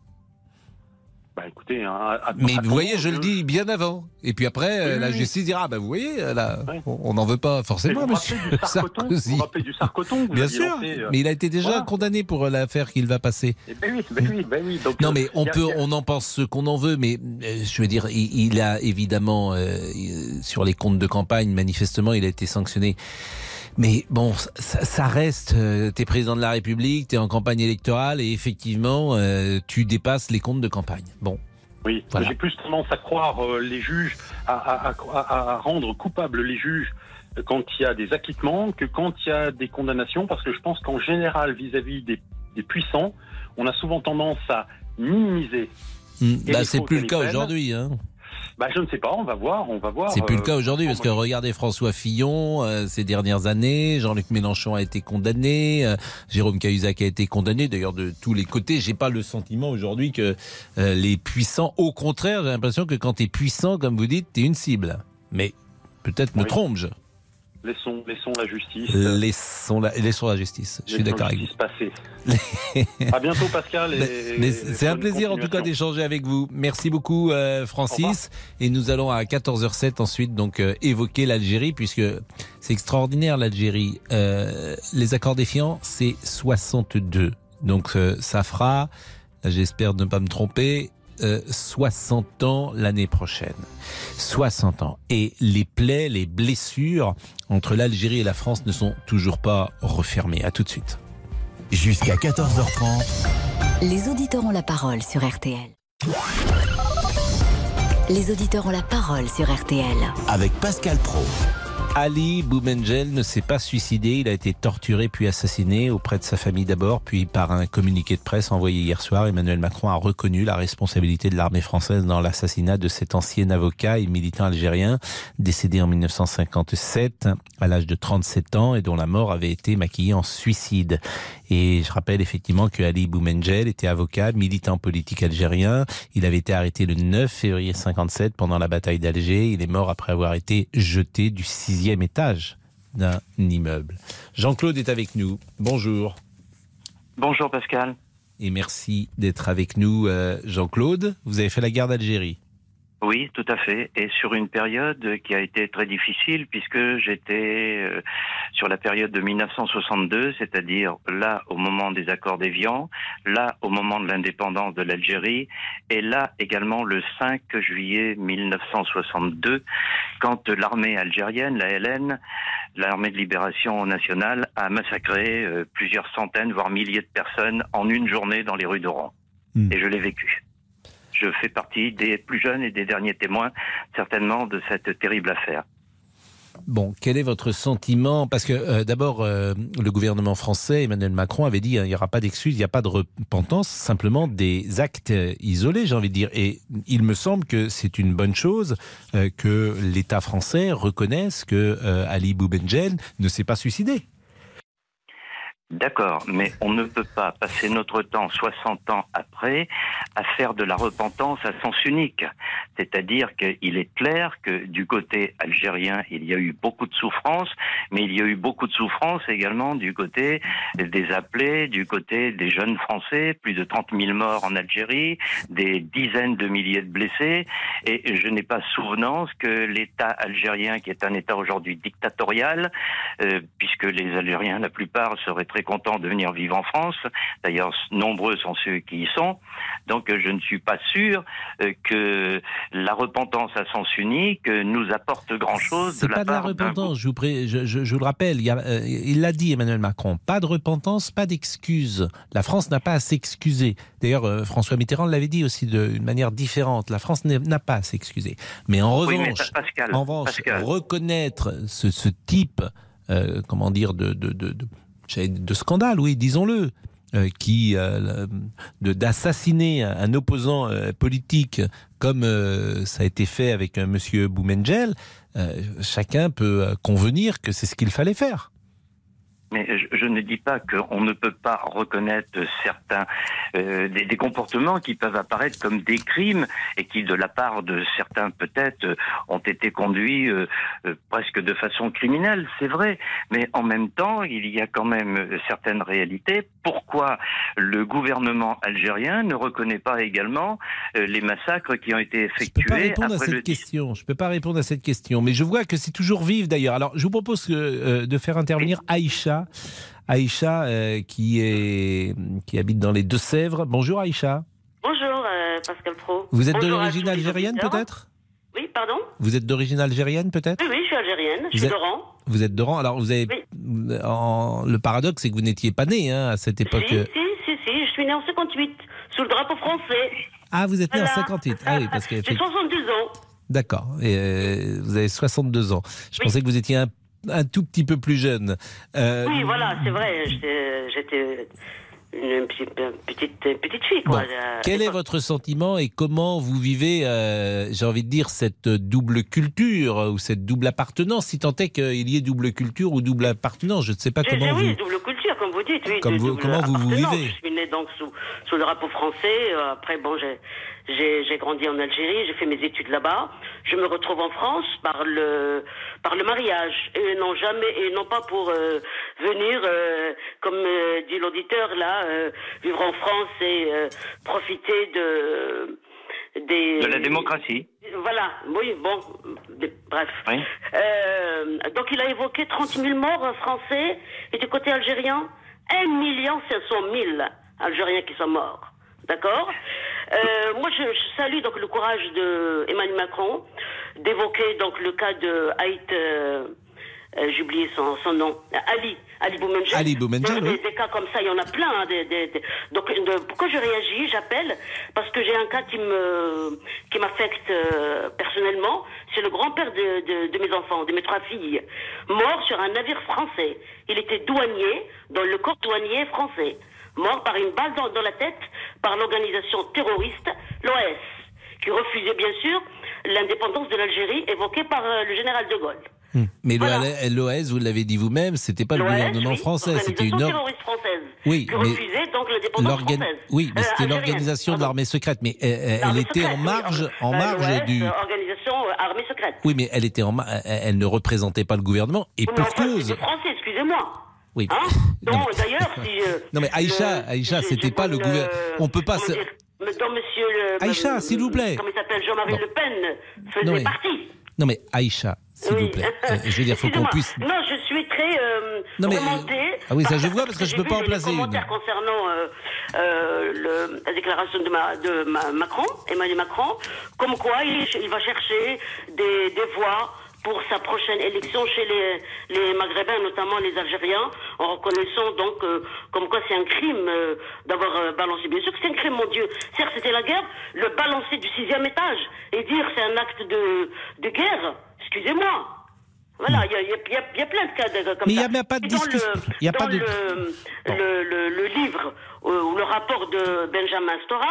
Bah écoutez, hein, à, mais vous voyez, je le dis bien avant. Et puis après, oui, la oui. justice dira, bah vous voyez, là, ouais. on n'en veut pas forcément, monsieur Sarkozy. Vous vous rappelez du Sarkoton vous Bien sûr, lancé, euh... mais il a été déjà voilà. condamné pour l'affaire qu'il va passer. Et ben oui, ben oui, ben oui. Donc, non, mais on a, peut, a... on en pense ce qu'on en veut, mais euh, je veux dire, il, il a évidemment euh, sur les comptes de campagne, manifestement, il a été sanctionné. Mais bon, ça, ça reste, euh, t'es président de la République, t'es en campagne électorale et effectivement, euh, tu dépasses les comptes de campagne. Bon. Oui, voilà. J'ai plus tendance à croire euh, les juges, à, à, à, à rendre coupables les juges quand il y a des acquittements que quand il y a des condamnations, parce que je pense qu'en général, vis-à-vis des, des puissants, on a souvent tendance à minimiser. Mmh, bah, c'est plus le cas aujourd'hui, hein. Bah, je ne sais pas, on va voir, on va voir. C'est plus euh, le cas aujourd'hui, parce que moi, regardez François Fillon, euh, ces dernières années, Jean-Luc Mélenchon a été condamné, euh, Jérôme Cahuzac a été condamné, d'ailleurs de tous les côtés. J'ai pas le sentiment aujourd'hui que euh, les puissants, au contraire, j'ai l'impression que quand t'es puissant, comme vous dites, t'es une cible. Mais peut-être me oui. trompe-je. Laissons, laissons la justice. Laissons la, laissons la justice. Je suis d'accord avec vous. Passer. À bientôt, Pascal. Et, mais, mais c'est un plaisir, en tout cas, d'échanger avec vous. Merci beaucoup, euh, Francis. Et nous allons à quatorze heures zéro sept ensuite donc euh, évoquer l'Algérie, puisque c'est extraordinaire, l'Algérie. Euh, les accords défiants, c'est soixante-deux. Donc euh, ça fera, j'espère ne pas me tromper, Euh, soixante ans l'année prochaine. soixante ans. Et les plaies, les blessures entre l'Algérie et la France ne sont toujours pas refermées. À tout de suite. Jusqu'à quatorze heures trente. Les auditeurs ont la parole sur R T L. Les auditeurs ont la parole sur R T L. Avec Pascal Praud. Ali Boumengel ne s'est pas suicidé, il a été torturé puis assassiné auprès de sa famille d'abord, puis par un communiqué de presse envoyé hier soir, Emmanuel Macron a reconnu la responsabilité de l'armée française dans l'assassinat de cet ancien avocat et militant algérien décédé en mille neuf cent cinquante-sept à l'âge de trente-sept ans et dont la mort avait été maquillée en suicide. Et je rappelle effectivement que Ali Boumengel était avocat, militant politique algérien. Il avait été arrêté le neuf février cinquante-sept pendant la bataille d'Alger. Il est mort après avoir été jeté du sixième étage d'un immeuble. Jean-Claude est avec nous. Bonjour. Bonjour Pascal. Et merci d'être avec nous, euh, Jean-Claude. Vous avez fait la guerre d'Algérie. Oui, tout à fait. Et sur une période qui a été très difficile puisque j'étais euh, sur la période de mille neuf cent soixante-deux, c'est-à-dire là au moment des accords d'Évian, là au moment de l'indépendance de l'Algérie et là également le cinq juillet mille neuf cent soixante-deux quand l'armée algérienne, la L N, l'armée de libération nationale, a massacré euh, plusieurs centaines voire milliers de personnes en une journée dans les rues d'Oran. Mmh. Et je l'ai vécu. Je fais partie des plus jeunes et des derniers témoins, certainement, de cette terrible affaire. Bon, quel est votre sentiment? Parce que euh, d'abord, euh, le gouvernement français, Emmanuel Macron, avait dit hein, il n'y aura pas d'excuses, il n'y a pas de repentance, simplement des actes isolés, j'ai envie de dire. Et il me semble que c'est une bonne chose euh, que l'État français reconnaisse que euh, Ali Boumengel ne s'est pas suicidé. D'accord, mais on ne peut pas passer notre temps, soixante ans après, à faire de la repentance à sens unique. C'est-à-dire qu'il est clair que du côté algérien, il y a eu beaucoup de souffrance, mais il y a eu beaucoup de souffrance également du côté des appelés, du côté des jeunes Français, plus de trente mille morts en Algérie, des dizaines de milliers de blessés, et je n'ai pas souvenance que l'État algérien, qui est un État aujourd'hui dictatorial, euh, puisque les Algériens, la plupart, seraient très contents de venir vivre en France. D'ailleurs, nombreux sont ceux qui y sont. Donc, je ne suis pas sûr que la repentance à sens unique nous apporte grand-chose. C'est de pas la de la part d'un repentance, je vous, pré... je, je, je vous le rappelle. Il, y a, euh, il l'a dit, Emmanuel Macron. Pas de repentance, pas d'excuses. La France n'a pas à s'excuser. D'ailleurs, euh, François Mitterrand l'avait dit aussi d'une manière différente. La France n'a pas à s'excuser. Mais en revanche, oui, mais Pascal, en revanche Pascal. reconnaître ce, ce type, euh, comment dire, de... de, de, de de scandale, oui, disons-le, euh, qui euh, de, d'assassiner un opposant euh, politique comme euh, ça a été fait avec euh, Monsieur Boumengel, euh, chacun peut euh, convenir que c'est ce qu'il fallait faire. Mais je, je ne dis pas qu'on ne peut pas reconnaître certains euh, des, des comportements qui peuvent apparaître comme des crimes et qui, de la part de certains peut-être, euh, ont été conduits euh, euh, presque de façon criminelle, c'est vrai. Mais en même temps, il y a quand même euh, certaines réalités. Pourquoi le gouvernement algérien ne reconnaît pas également euh, les massacres qui ont été effectués? Je peux pas répondre à cette le... question. Je peux pas répondre à cette question. Mais je vois que c'est toujours vif d'ailleurs. Alors, je vous propose que, euh, de faire intervenir Aïcha. Aïcha, euh, qui, est, qui habite dans les Deux-Sèvres. Bonjour Aïcha. Bonjour euh, Pascal Pro. Vous êtes Bonjour d'origine algérienne peut-être? Oui, pardon? Vous êtes d'origine algérienne peut-être? Oui, oui, je suis algérienne, je vous suis êtes, d'Oran. Vous êtes d'Oran, alors vous avez... Oui. En, le paradoxe, c'est que vous n'étiez pas né hein, à cette époque. Si, si, si, si, je suis né en cinquante-huit, sous le drapeau français. Ah, vous êtes né voilà. en cinquante-huit. Ah oui, parce que... J'ai soixante-deux ans. D'accord, et euh, vous avez soixante-deux ans. Je oui. pensais que vous étiez un un tout petit peu plus jeune. Euh... Oui, voilà, c'est vrai. J'étais une petite, petite, petite fille. Quoi, bon. Quel est votre sentiment et comment vous vivez, euh, j'ai envie de dire, cette double culture ou cette double appartenance, si tant est qu'il y ait double culture ou double appartenance? Je ne sais pas j'ai, comment j'ai, vous... Oui, double culture, comme vous dites. Oui, comme vous, comment vous vous vivez? Je suis née donc sous, sous le drapeau français. Après, bon, j'ai... J'ai, j'ai grandi en Algérie, j'ai fait mes études là-bas. Je me retrouve en France par le par le mariage et non jamais et non pas pour euh, venir euh, comme euh, dit l'auditeur là euh, vivre en France et euh, profiter de des de la démocratie. Voilà, oui, bon, bref. Oui. Euh, donc il a évoqué trente mille morts français et du côté algérien un million cinq cent mille Algériens qui sont morts. D'accord. Euh, moi, je, je salue donc le courage de Emmanuel Macron d'évoquer donc le cas de Haït euh, Euh, j'ai oublié son, son nom. Ali. Ali Boumendjel. Ali Boumendjel, des, oui. des cas comme ça, il y en a plein. Hein, des, des, des... Donc, de, pourquoi je réagis, j'appelle, parce que j'ai un cas qui me qui m'affecte euh, personnellement. C'est le grand-père de, de, de mes enfants, de mes trois filles, mort sur un navire français. Il était douanier dans le corps douanier français, mort par une balle dans, dans la tête par l'organisation terroriste, l'O S, qui refusait bien sûr l'indépendance de l'Algérie évoquée par euh, le général de Gaulle. Mais Voilà. l'O S, vous l'avez dit vous-même, c'était pas le L'O S, gouvernement oui, français, c'était une l'organisation or- terroriste française, Oui, qui mais refusait donc l'indépendance l'organ- française. Oui, mais Euh, c'était algérienne. l'organisation de l'armée secrète, mais elle, elle L'armée était secrète, en oui, marge, en euh, marge l'O S, du. euh, organisation euh, armée secrète. Oui, mais elle était en, ma- elle elle ne représentait pas le gouvernement et Mais pour enfin, cause. c'était français, excusez-moi. Oui. Hein donc, d'ailleurs, si... euh, Non mais Aïcha, le- Aïcha, je- c'était je pas le donne, gouvernement. euh, On peut pas. comment se- dire, dans monsieur le... Aïcha, euh, s'il vous plaît. Comment il s'appelle, Jean-Marie Bon. Le Pen faisait Non, mais- partie. Non mais Aïcha, s'il Oui. vous plaît. Euh, je veux dire, faut qu'on Excusez-moi. puisse. Non, je suis très euh, Non, mais, remontée. Ah oui, ça par- je vois parce que je j'ai peux vu pas en les placer une. commentaires concernant euh, euh, le, la déclaration de, ma, de ma- Macron, Emmanuel Macron, comme quoi il, il va chercher des, des voix pour sa prochaine élection chez les, les Maghrébins, notamment les Algériens, en reconnaissant donc euh, comme quoi c'est un crime euh, d'avoir euh, balancé. Bien sûr que c'est un crime, mon Dieu. Certes, c'était la guerre, le balancer du sixième étage et dire c'est un acte de, de guerre, excusez-moi. Voilà, il y, a, il y, a, il y a plein de cas de, comme Mais il ça. n'y a pas de Et dans le- discussion. Il y a dans pas de. le, le, le, le livre euh, ou le rapport de Benjamin Stora,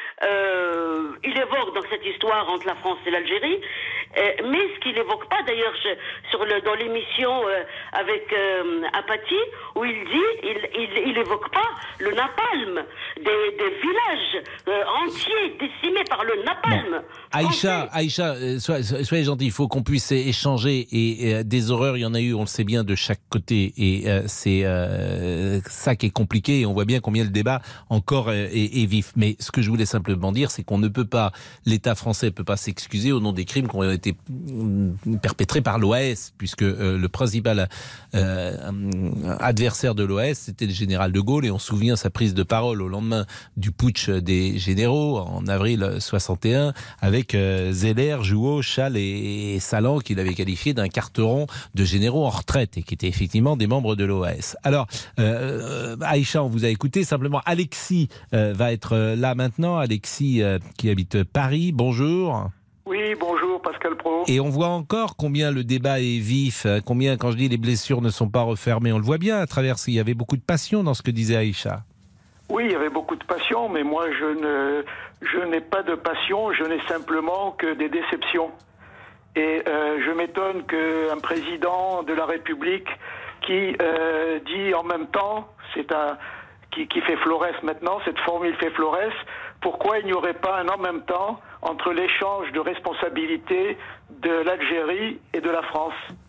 euh, il évoque donc cette histoire entre la France et l'Algérie, euh, mais ce qu'il évoque pas d'ailleurs je- sur le, dans l'émission euh, avec euh, Apathy, où il dit, il, il, il évoque pas le napalm, des, des villages euh, entiers décimés par le napalm. Aïcha, Aïcha, euh, soyez, soyez gentils, il faut qu'on puisse échanger et, et, euh, des horreurs, il y en a eu, on le sait bien, de chaque côté et euh, c'est euh, ça qui est compliqué et on voit bien combien le débat encore est, est, est vif. Mais ce que je voulais simplement dire, c'est qu'on ne peut pas, l'État français ne peut pas s'excuser au nom des crimes qui ont été mm, perpétrés par l'O S, puisque euh, le principal euh, adversaire de l'O S, c'était le général de Gaulle et on se souvient sa prise de parole au lendemain du putsch des généraux en avril soixante et un avec euh, Zeller, Jouot, Schall et, et Salan qu'il avait qualifié d'un carteron de généraux en retraite et qui étaient effectivement des membres de l'O S. Alors, euh, Aïcha, on vous a écouté. Simplement, Alexis euh, va être là maintenant. Alexis euh, qui habite Paris. Bonjour. Oui, bonjour Pascal Pro. Et on voit encore combien le débat est vif, combien, quand je dis les blessures ne sont pas refermées, on le voit bien à travers, il y avait beaucoup de passion dans ce que disait Aïcha. Oui, il y avait beaucoup de passion, mais moi je ne, je n'ai pas de passion, je n'ai simplement que des déceptions. Et euh, je m'étonne qu'un président de la République qui euh, dit en même temps, c'est un qui, qui fait Flores maintenant, cette formule fait Flores, pourquoi il n'y aurait pas un en même temps entre l'échange de responsabilités de l'Algérie et de la France?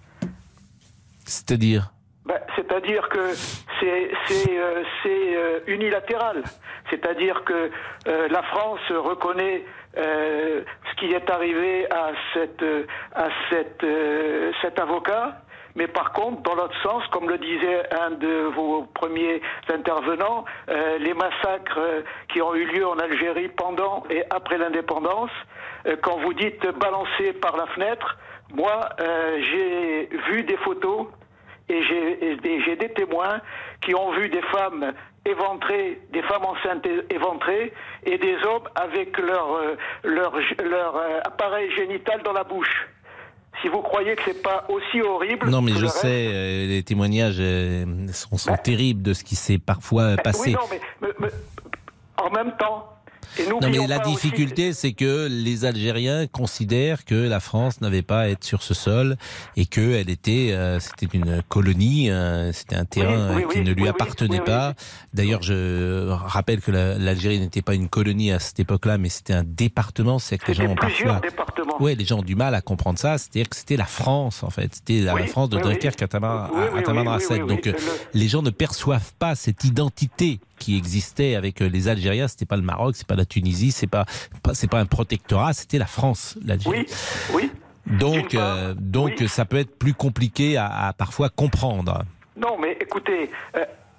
C'est-à-dire ben, c'est-à-dire que c'est c'est euh, c'est euh, unilatéral. C'est-à-dire que euh, la France reconnaît euh, ce qui est arrivé à cette à cette euh, cet avocat. Mais par contre, dans l'autre sens, comme le disait un de vos premiers intervenants, euh, les massacres euh, qui ont eu lieu en Algérie pendant et après l'indépendance, euh, quand vous dites balancer par la fenêtre, moi euh, j'ai vu des photos et j'ai, et j'ai des témoins qui ont vu des femmes éventrées, des femmes enceintes éventrées et des hommes avec leur, euh, leur, leur euh, appareil génital dans la bouche. Si vous croyez que c'est pas aussi horrible... Non, mais que je le sais, reste, euh, les témoignages euh, sont, sont Ben, terribles de ce qui s'est parfois ben, passé. oui, non, mais, mais, mais en même temps... Et Non, mais la difficulté, c'est que les Algériens considèrent que la France n'avait pas à être sur ce sol et que elle était, euh, c'était une colonie, euh, c'était un terrain Oui, oui, qui oui, ne lui oui, appartenait oui, oui, pas. D'ailleurs, je rappelle que la- l'Algérie n'était pas une colonie à cette époque-là, mais c'était un département. C'est que les gens ont plusieurs parfois, départements. ouais, les gens ont du mal à comprendre ça. C'est-à-dire que c'était la France, en fait. C'était la Oui, France de oui, oui. Dunkerque à Taman- Oui, oui, à Tamanrasset. oui, oui, oui, Donc, oui. euh, Le- les gens ne perçoivent pas cette identité qui existait avec euh, les Algériens. C'était pas le Maroc, c'est pas la Tunisie, c'est pas, pas c'est pas un protectorat, c'était la France, l'Algérie. Oui, oui. Donc, euh, donc ça peut être plus compliqué à, à parfois comprendre. Non, mais écoutez, euh,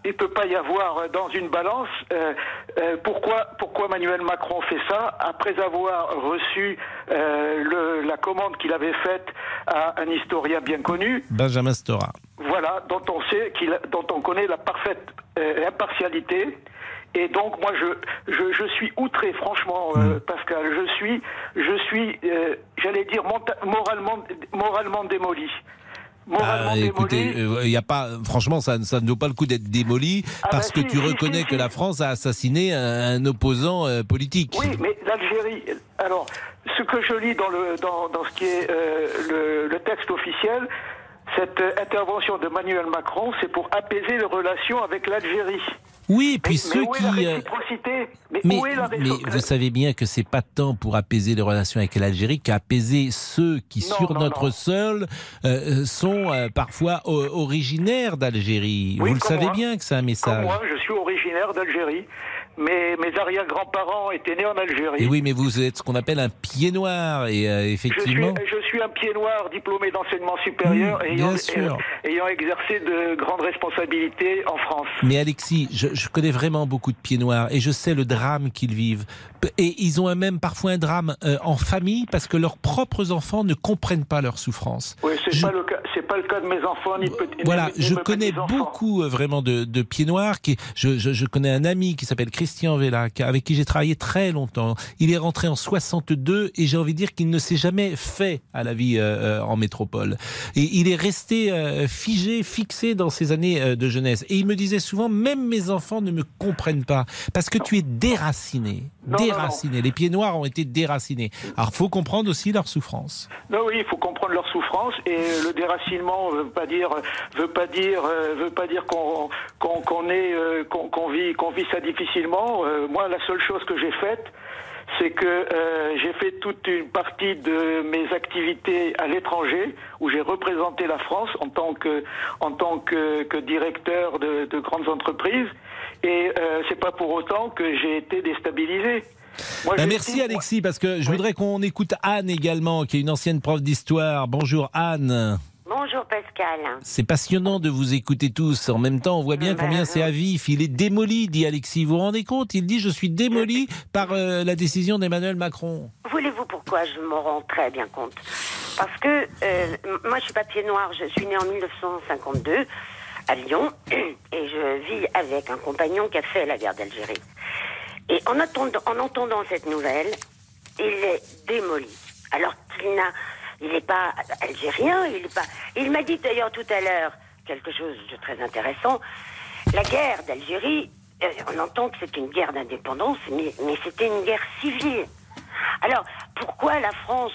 il peut pas y avoir euh, dans une balance. Euh, euh, pourquoi, pourquoi Emmanuel Macron fait ça après avoir reçu euh, le, la commande qu'il avait faite à un historien bien connu, Benjamin Stora. voilà, dont on sait qu'il, dont on connaît la parfaite euh, impartialité. Et donc moi je je, je suis outré, franchement, euh, Pascal. Je suis je suis euh, j'allais dire monta- moralement moralement démoli. Moralement Ah, écoutez, il euh, y a pas, franchement, ça, ça ne vaut pas le coup d'être démoli Ah parce bah que si, tu si, reconnais si, que si. la France a assassiné un, un opposant euh, politique. Oui, mais l'Algérie. Alors, ce que je lis dans le dans, dans ce qui est euh, le, le texte officiel, cette euh, intervention de Emmanuel Macron, c'est pour apaiser les relations avec l'Algérie. Oui, puis mais, ceux mais où qui. est la réciprocité mais, Mais, où est la mais réciprocité vous savez bien que c'est pas tant pour apaiser les relations avec l'Algérie qu'apaiser ceux qui, Non, sur non, notre non. sol, euh, sont euh, parfois o- originaires d'Algérie. Oui, vous le comme savez moi. bien que c'est un Comme message. moi, je suis originaire d'Algérie. Mes, mes arrière-grands-parents étaient nés en Algérie. Et oui, mais vous êtes ce qu'on appelle un pied noir, et euh, Je suis, effectivement. je suis un pied noir diplômé d'enseignement supérieur Mmh, ayant, bien sûr. euh, ayant exercé de grandes responsabilités en France. Mais Alexis, je, je connais vraiment beaucoup de pieds noirs et je sais le drame qu'ils vivent. Et ils ont même parfois un drame euh, en famille parce que leurs propres enfants ne comprennent pas leur souffrance. Oui, c'est Je- pas le cas. C'est pas le cas de mes enfants ni de petits. Voilà, ni- ni je de connais petits-enfants. beaucoup euh, vraiment de, de pieds noirs. Qui, je, je, je connais un ami qui s'appelle Christian Vella, qui- avec qui j'ai travaillé très longtemps. Il est rentré en soixante-deux et j'ai envie de dire qu'il ne s'est jamais fait à la vie euh, euh, en métropole. Et il est resté euh, figé, fixé dans ses années euh, de jeunesse. Et il me disait souvent, même mes enfants ne me comprennent pas parce que tu es déraciné. Non, déraciné. non, non. Les pieds noirs ont été déracinés. Alors, faut comprendre aussi leur souffrance. Non, oui, il faut comprendre leur souffrance et le déracinement veut pas dire veut pas dire euh, veut pas dire qu'on qu'on qu'on est euh, qu'on qu'on vit qu'on vit ça difficilement. Euh, moi, la seule chose que j'ai faite, c'est que euh, j'ai fait toute une partie de mes activités à l'étranger où j'ai représenté la France en tant que en tant que, que directeur de, de grandes entreprises et euh, c'est pas pour autant que j'ai été déstabilisé. Moi, Ben, j'ai merci été- Alexis, parce que je voudrais qu'on écoute Anne également, qui est une ancienne prof d'histoire. Bonjour Anne. Bonjour Pascal. C'est passionnant de vous écouter tous. En même temps, on voit bien Ben, combien c'est à vif. Il est démoli, dit Alexis. Vous vous rendez compte? Il dit, je suis démoli par euh, la décision d'Emmanuel Macron. Voulez-vous pourquoi je m'en rends très bien compte? Parce que euh, moi je suis pas pied noir, je suis née en mille neuf cent cinquante-deux à Lyon et je vis avec un compagnon qui a fait la guerre d'Algérie. Et en attendant, en entendant cette nouvelle, il est démoli. Alors qu'il n'a, il n'est pas algérien, il est pas. Il m'a dit d'ailleurs tout à l'heure quelque chose de très intéressant. La guerre d'Algérie, euh, on entend que c'est une guerre d'indépendance, mais, mais c'était une guerre civile. Alors pourquoi la France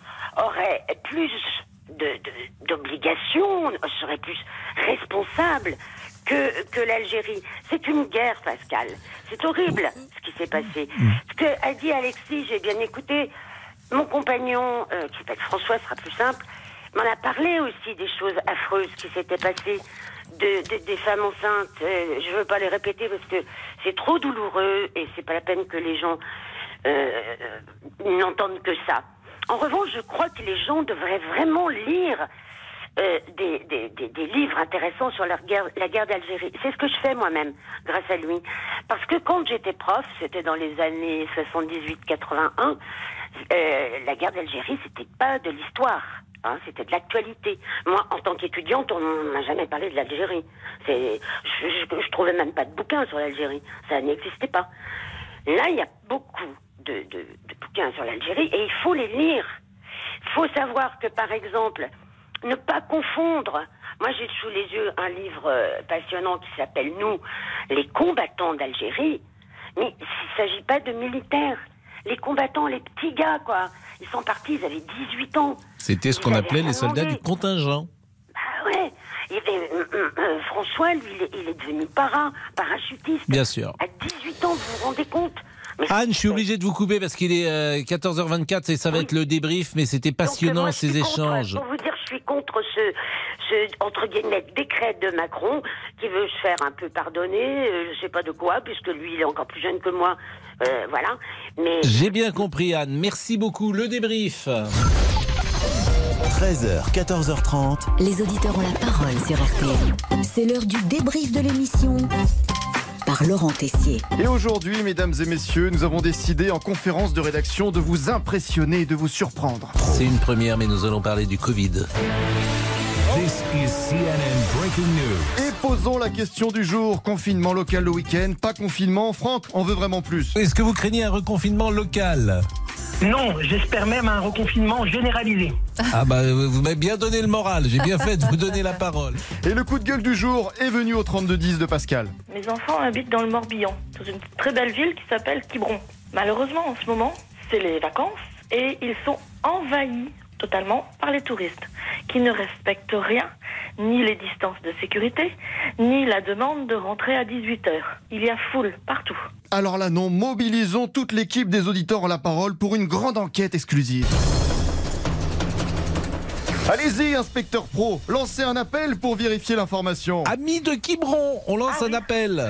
aurait plus de, de, d'obligations, serait plus responsable que, que l'Algérie? C'est une guerre, Pascal. C'est horrible ce qui s'est passé. Ce que a dit Alexis, j'ai bien écouté. Mon compagnon, euh, qui s'appelle François, sera plus simple, m'en a parlé aussi des choses affreuses qui s'étaient passées, de, de- des femmes enceintes. Euh, je veux pas les répéter parce que c'est trop douloureux et c'est pas la peine que les gens euh, n'entendent que ça. En revanche, je crois que les gens devraient vraiment lire euh, des, des, des, des livres intéressants sur la guerre, la guerre d'Algérie. C'est ce que je fais moi-même, grâce à lui. Parce que quand j'étais prof, c'était dans les années soixante-dix-huit quatre-vingt-un, euh, la guerre d'Algérie, c'était pas de l'histoire. Hein, c'était de l'actualité. Moi, en tant qu'étudiante, on m'a jamais parlé de l'Algérie. C'est, je, je, je trouvais même pas de bouquins sur l'Algérie. Ça n'existait pas. Là, il y a beaucoup de, de, de bouquins sur l'Algérie et il faut les lire. Il faut savoir que, par exemple, ne pas confondre. Moi, j'ai sous les yeux un livre euh, passionnant qui s'appelle « Nous, les combattants d'Algérie ». Mais il ne s'agit pas de militaires. Les combattants, les petits gars, quoi. Ils sont partis, ils avaient dix-huit ans. C'était ce Ils qu'on avaient appelait rien les soldats demandé. du contingent. Ah ouais. Et, et, euh, euh, François, lui, il est, il est devenu parrain, parachutiste. Bien sûr. À dix-huit ans, vous vous rendez compte? Mais Anne, je suis obligé de vous couper parce qu'il est euh, quatorze heures vingt-quatre et ça va être le débrief, mais c'était passionnant Donc, euh, moi, je ces suis contre- échanges. Pour vous dire, je suis contre ce, ce entre guillemets, décret de Macron qui veut se faire un peu pardonner, euh, je sais pas de quoi, puisque lui, il est encore plus jeune que moi. Euh, voilà. Mais J'ai bien compris, Anne. Merci beaucoup. Le débrief. treize heures, quatorze heures trente. Les auditeurs ont la parole sur R T L. C'est l'heure du débrief de l'émission par Laurent Tessier. Et aujourd'hui, mesdames et messieurs, nous avons décidé en conférence de rédaction de vous impressionner et de vous surprendre. C'est une première, mais nous allons parler du Covid. This is C N N Breaking News. Et posons la question du jour. Confinement local le week-end, pas confinement. Franck, on veut vraiment plus. Est-ce que vous craignez un reconfinement local ? Non, j'espère même un reconfinement généralisé. Ah bah vous m'avez bien donné le moral, j'ai bien fait de vous donner la parole. Et le coup de gueule du jour est venu au trente-deux dix de Pascal. Mes enfants habitent dans le Morbihan, dans une très belle ville qui s'appelle Quiberon. Malheureusement, en ce moment, c'est les vacances et ils sont envahis totalement par les touristes qui ne respectent rien, ni les distances de sécurité, ni la demande de rentrer à dix-huit heures. Il y a foule partout. Alors là non, mobilisons toute l'équipe des auditeurs en la parole pour une grande enquête exclusive. Allez-y, inspecteur pro, lancez un appel pour vérifier l'information. Amis de Quiberon, on lance ah, un oui. appel.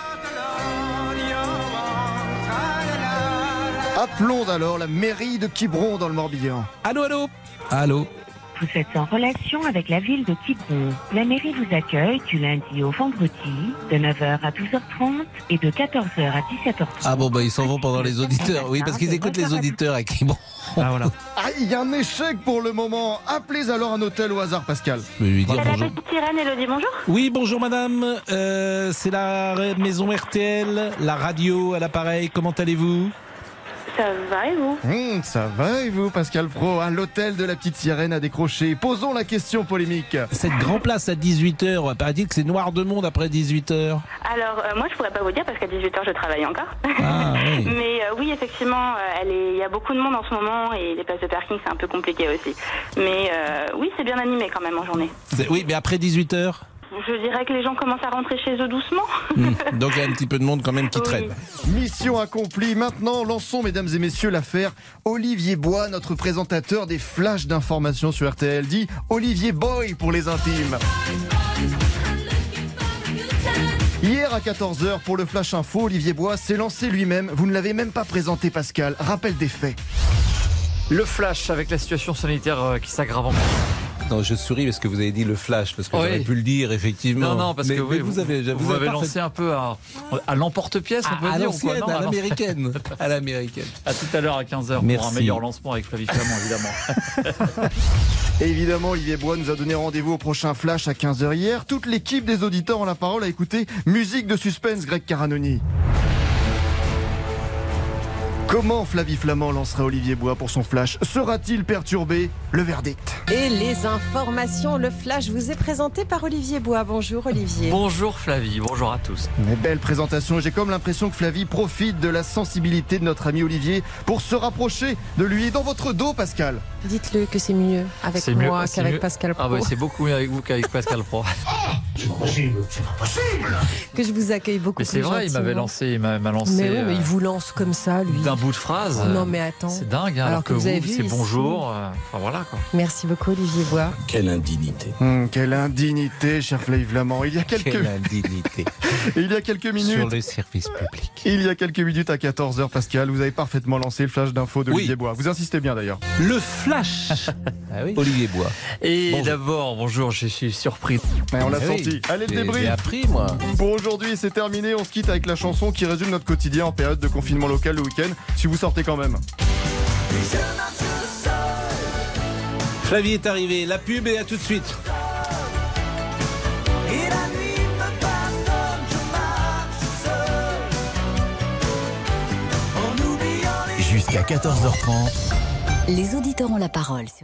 Appelons alors la mairie de Quiberon dans le Morbihan. Allô, allô. Allô. Vous êtes en relation avec la ville de Quiberon. La mairie vous accueille du lundi au vendredi de neuf heures à douze heures trente et de quatorze heures à dix-sept heures trente. Ah bon, bah ils s'en vont pendant les auditeurs. Oui, parce qu'ils écoutent les auditeurs à Quiberon. Ah voilà. Ah, il y a un échec pour le moment. Appelez alors un hôtel au hasard, Pascal. Je vais lui dire c'est bonjour. La petite sirène, Elodie, bonjour. Oui, bonjour madame. Euh, c'est la maison R T L, la radio à l'appareil. Comment allez-vous ? Ça va et vous ? mmh, Ça va et vous, Pascal Pro hein, l'hôtel de la petite sirène a décroché. Posons la question polémique. Cette grande place à dix-huit heures, on va pas dire que c'est noir de monde après dix-huit heures. Alors, euh, moi, je pourrais pas vous dire parce qu'à dix-huit heures, je travaille encore. Ah, oui. Mais euh, oui, effectivement, euh, elle est... il y a beaucoup de monde en ce moment et les places de parking, c'est un peu compliqué aussi. Mais euh, oui, c'est bien animé quand même en journée. C'est... Oui, mais après dix-huit heures ? Je dirais que les gens commencent à rentrer chez eux doucement. Mmh. Donc il y a un petit peu de monde quand même qui oui. traîne. Mission accomplie. Maintenant, lançons, mesdames et messieurs, l'affaire Olivier Bois, notre présentateur des flashs d'information sur R T L, dit Olivier Boy pour les intimes. Hier à quatorze heures, pour le Flash Info, Olivier Bois s'est lancé lui-même. Vous ne l'avez même pas présenté, Pascal. Rappel des faits. Le flash avec la situation sanitaire qui s'aggrave encore. Non, je souris parce que vous avez dit le flash, parce que oui. J'aurais pu le dire, effectivement. Non, non, parce mais, que mais oui, vous, avez, vous, vous avez avez lancé un peu à, à l'emporte-pièce, on peut à, dire. À l'ancienne, non, à l'américaine. À l'américaine. À tout à l'heure à quinze heures Merci. Pour un meilleur lancement avec Flavie Flamand, évidemment. Et évidemment, Olivier Bois nous a donné rendez-vous au prochain Flash à quinze heures hier. Toute l'équipe des auditeurs ont la parole à écouter musique de suspense, Greg Caranoni. Comment Flavie Flamand lancera Olivier Bois pour son flash ? Sera-t-il perturbé ? Le verdict. Et les informations, le flash vous est présenté par Olivier Bois. Bonjour Olivier. Bonjour Flavie, bonjour à tous. Mais belle présentation, j'ai comme l'impression que Flavie profite de la sensibilité de notre ami Olivier pour se rapprocher de lui. Dans votre dos, Pascal. Dites-le que c'est mieux avec c'est moi mieux, qu'avec mieux. Pascal Pro. Ah ouais, c'est beaucoup mieux avec vous qu'avec Pascal Pro. C'est pas possible, c'est pas possible. Que je vous accueille beaucoup mais plus c'est vrai, gentiment. il m'avait lancé, il m'a, m'a lancé. Mais oui, mais il vous lance comme ça, lui. D'un bout de phrase. Oh non, mais attends. C'est dingue, hein, alors, alors que, que vous, vous avez vu c'est ici. Bonjour. Euh, enfin voilà quoi. Merci beaucoup, Olivier Bois. Quelle indignité. Hum, quelle indignité, cher Flavie Flamand. Il y a quelques. Quelle indignité. Il y a quelques minutes. Sur le service public. Il y a quelques minutes à quatorze heures, Pascal, vous avez parfaitement lancé le flash d'info d'Olivier oui. Bois. Vous insistez bien d'ailleurs. Le flash. Ah oui. Olivier Bois. Et bonjour. D'abord, bonjour, je suis surpris. Mais on l'a ah senti. Oui. Allez, le débrief. J'ai appris, moi. Pour aujourd'hui, c'est terminé. On se quitte avec la chanson qui résume notre quotidien en période de confinement local le week-end. Si vous sortez quand même. Flavie est arrivée. La pub et à tout de suite. Jusqu'à quatorze heures trente. Les auditeurs ont la parole.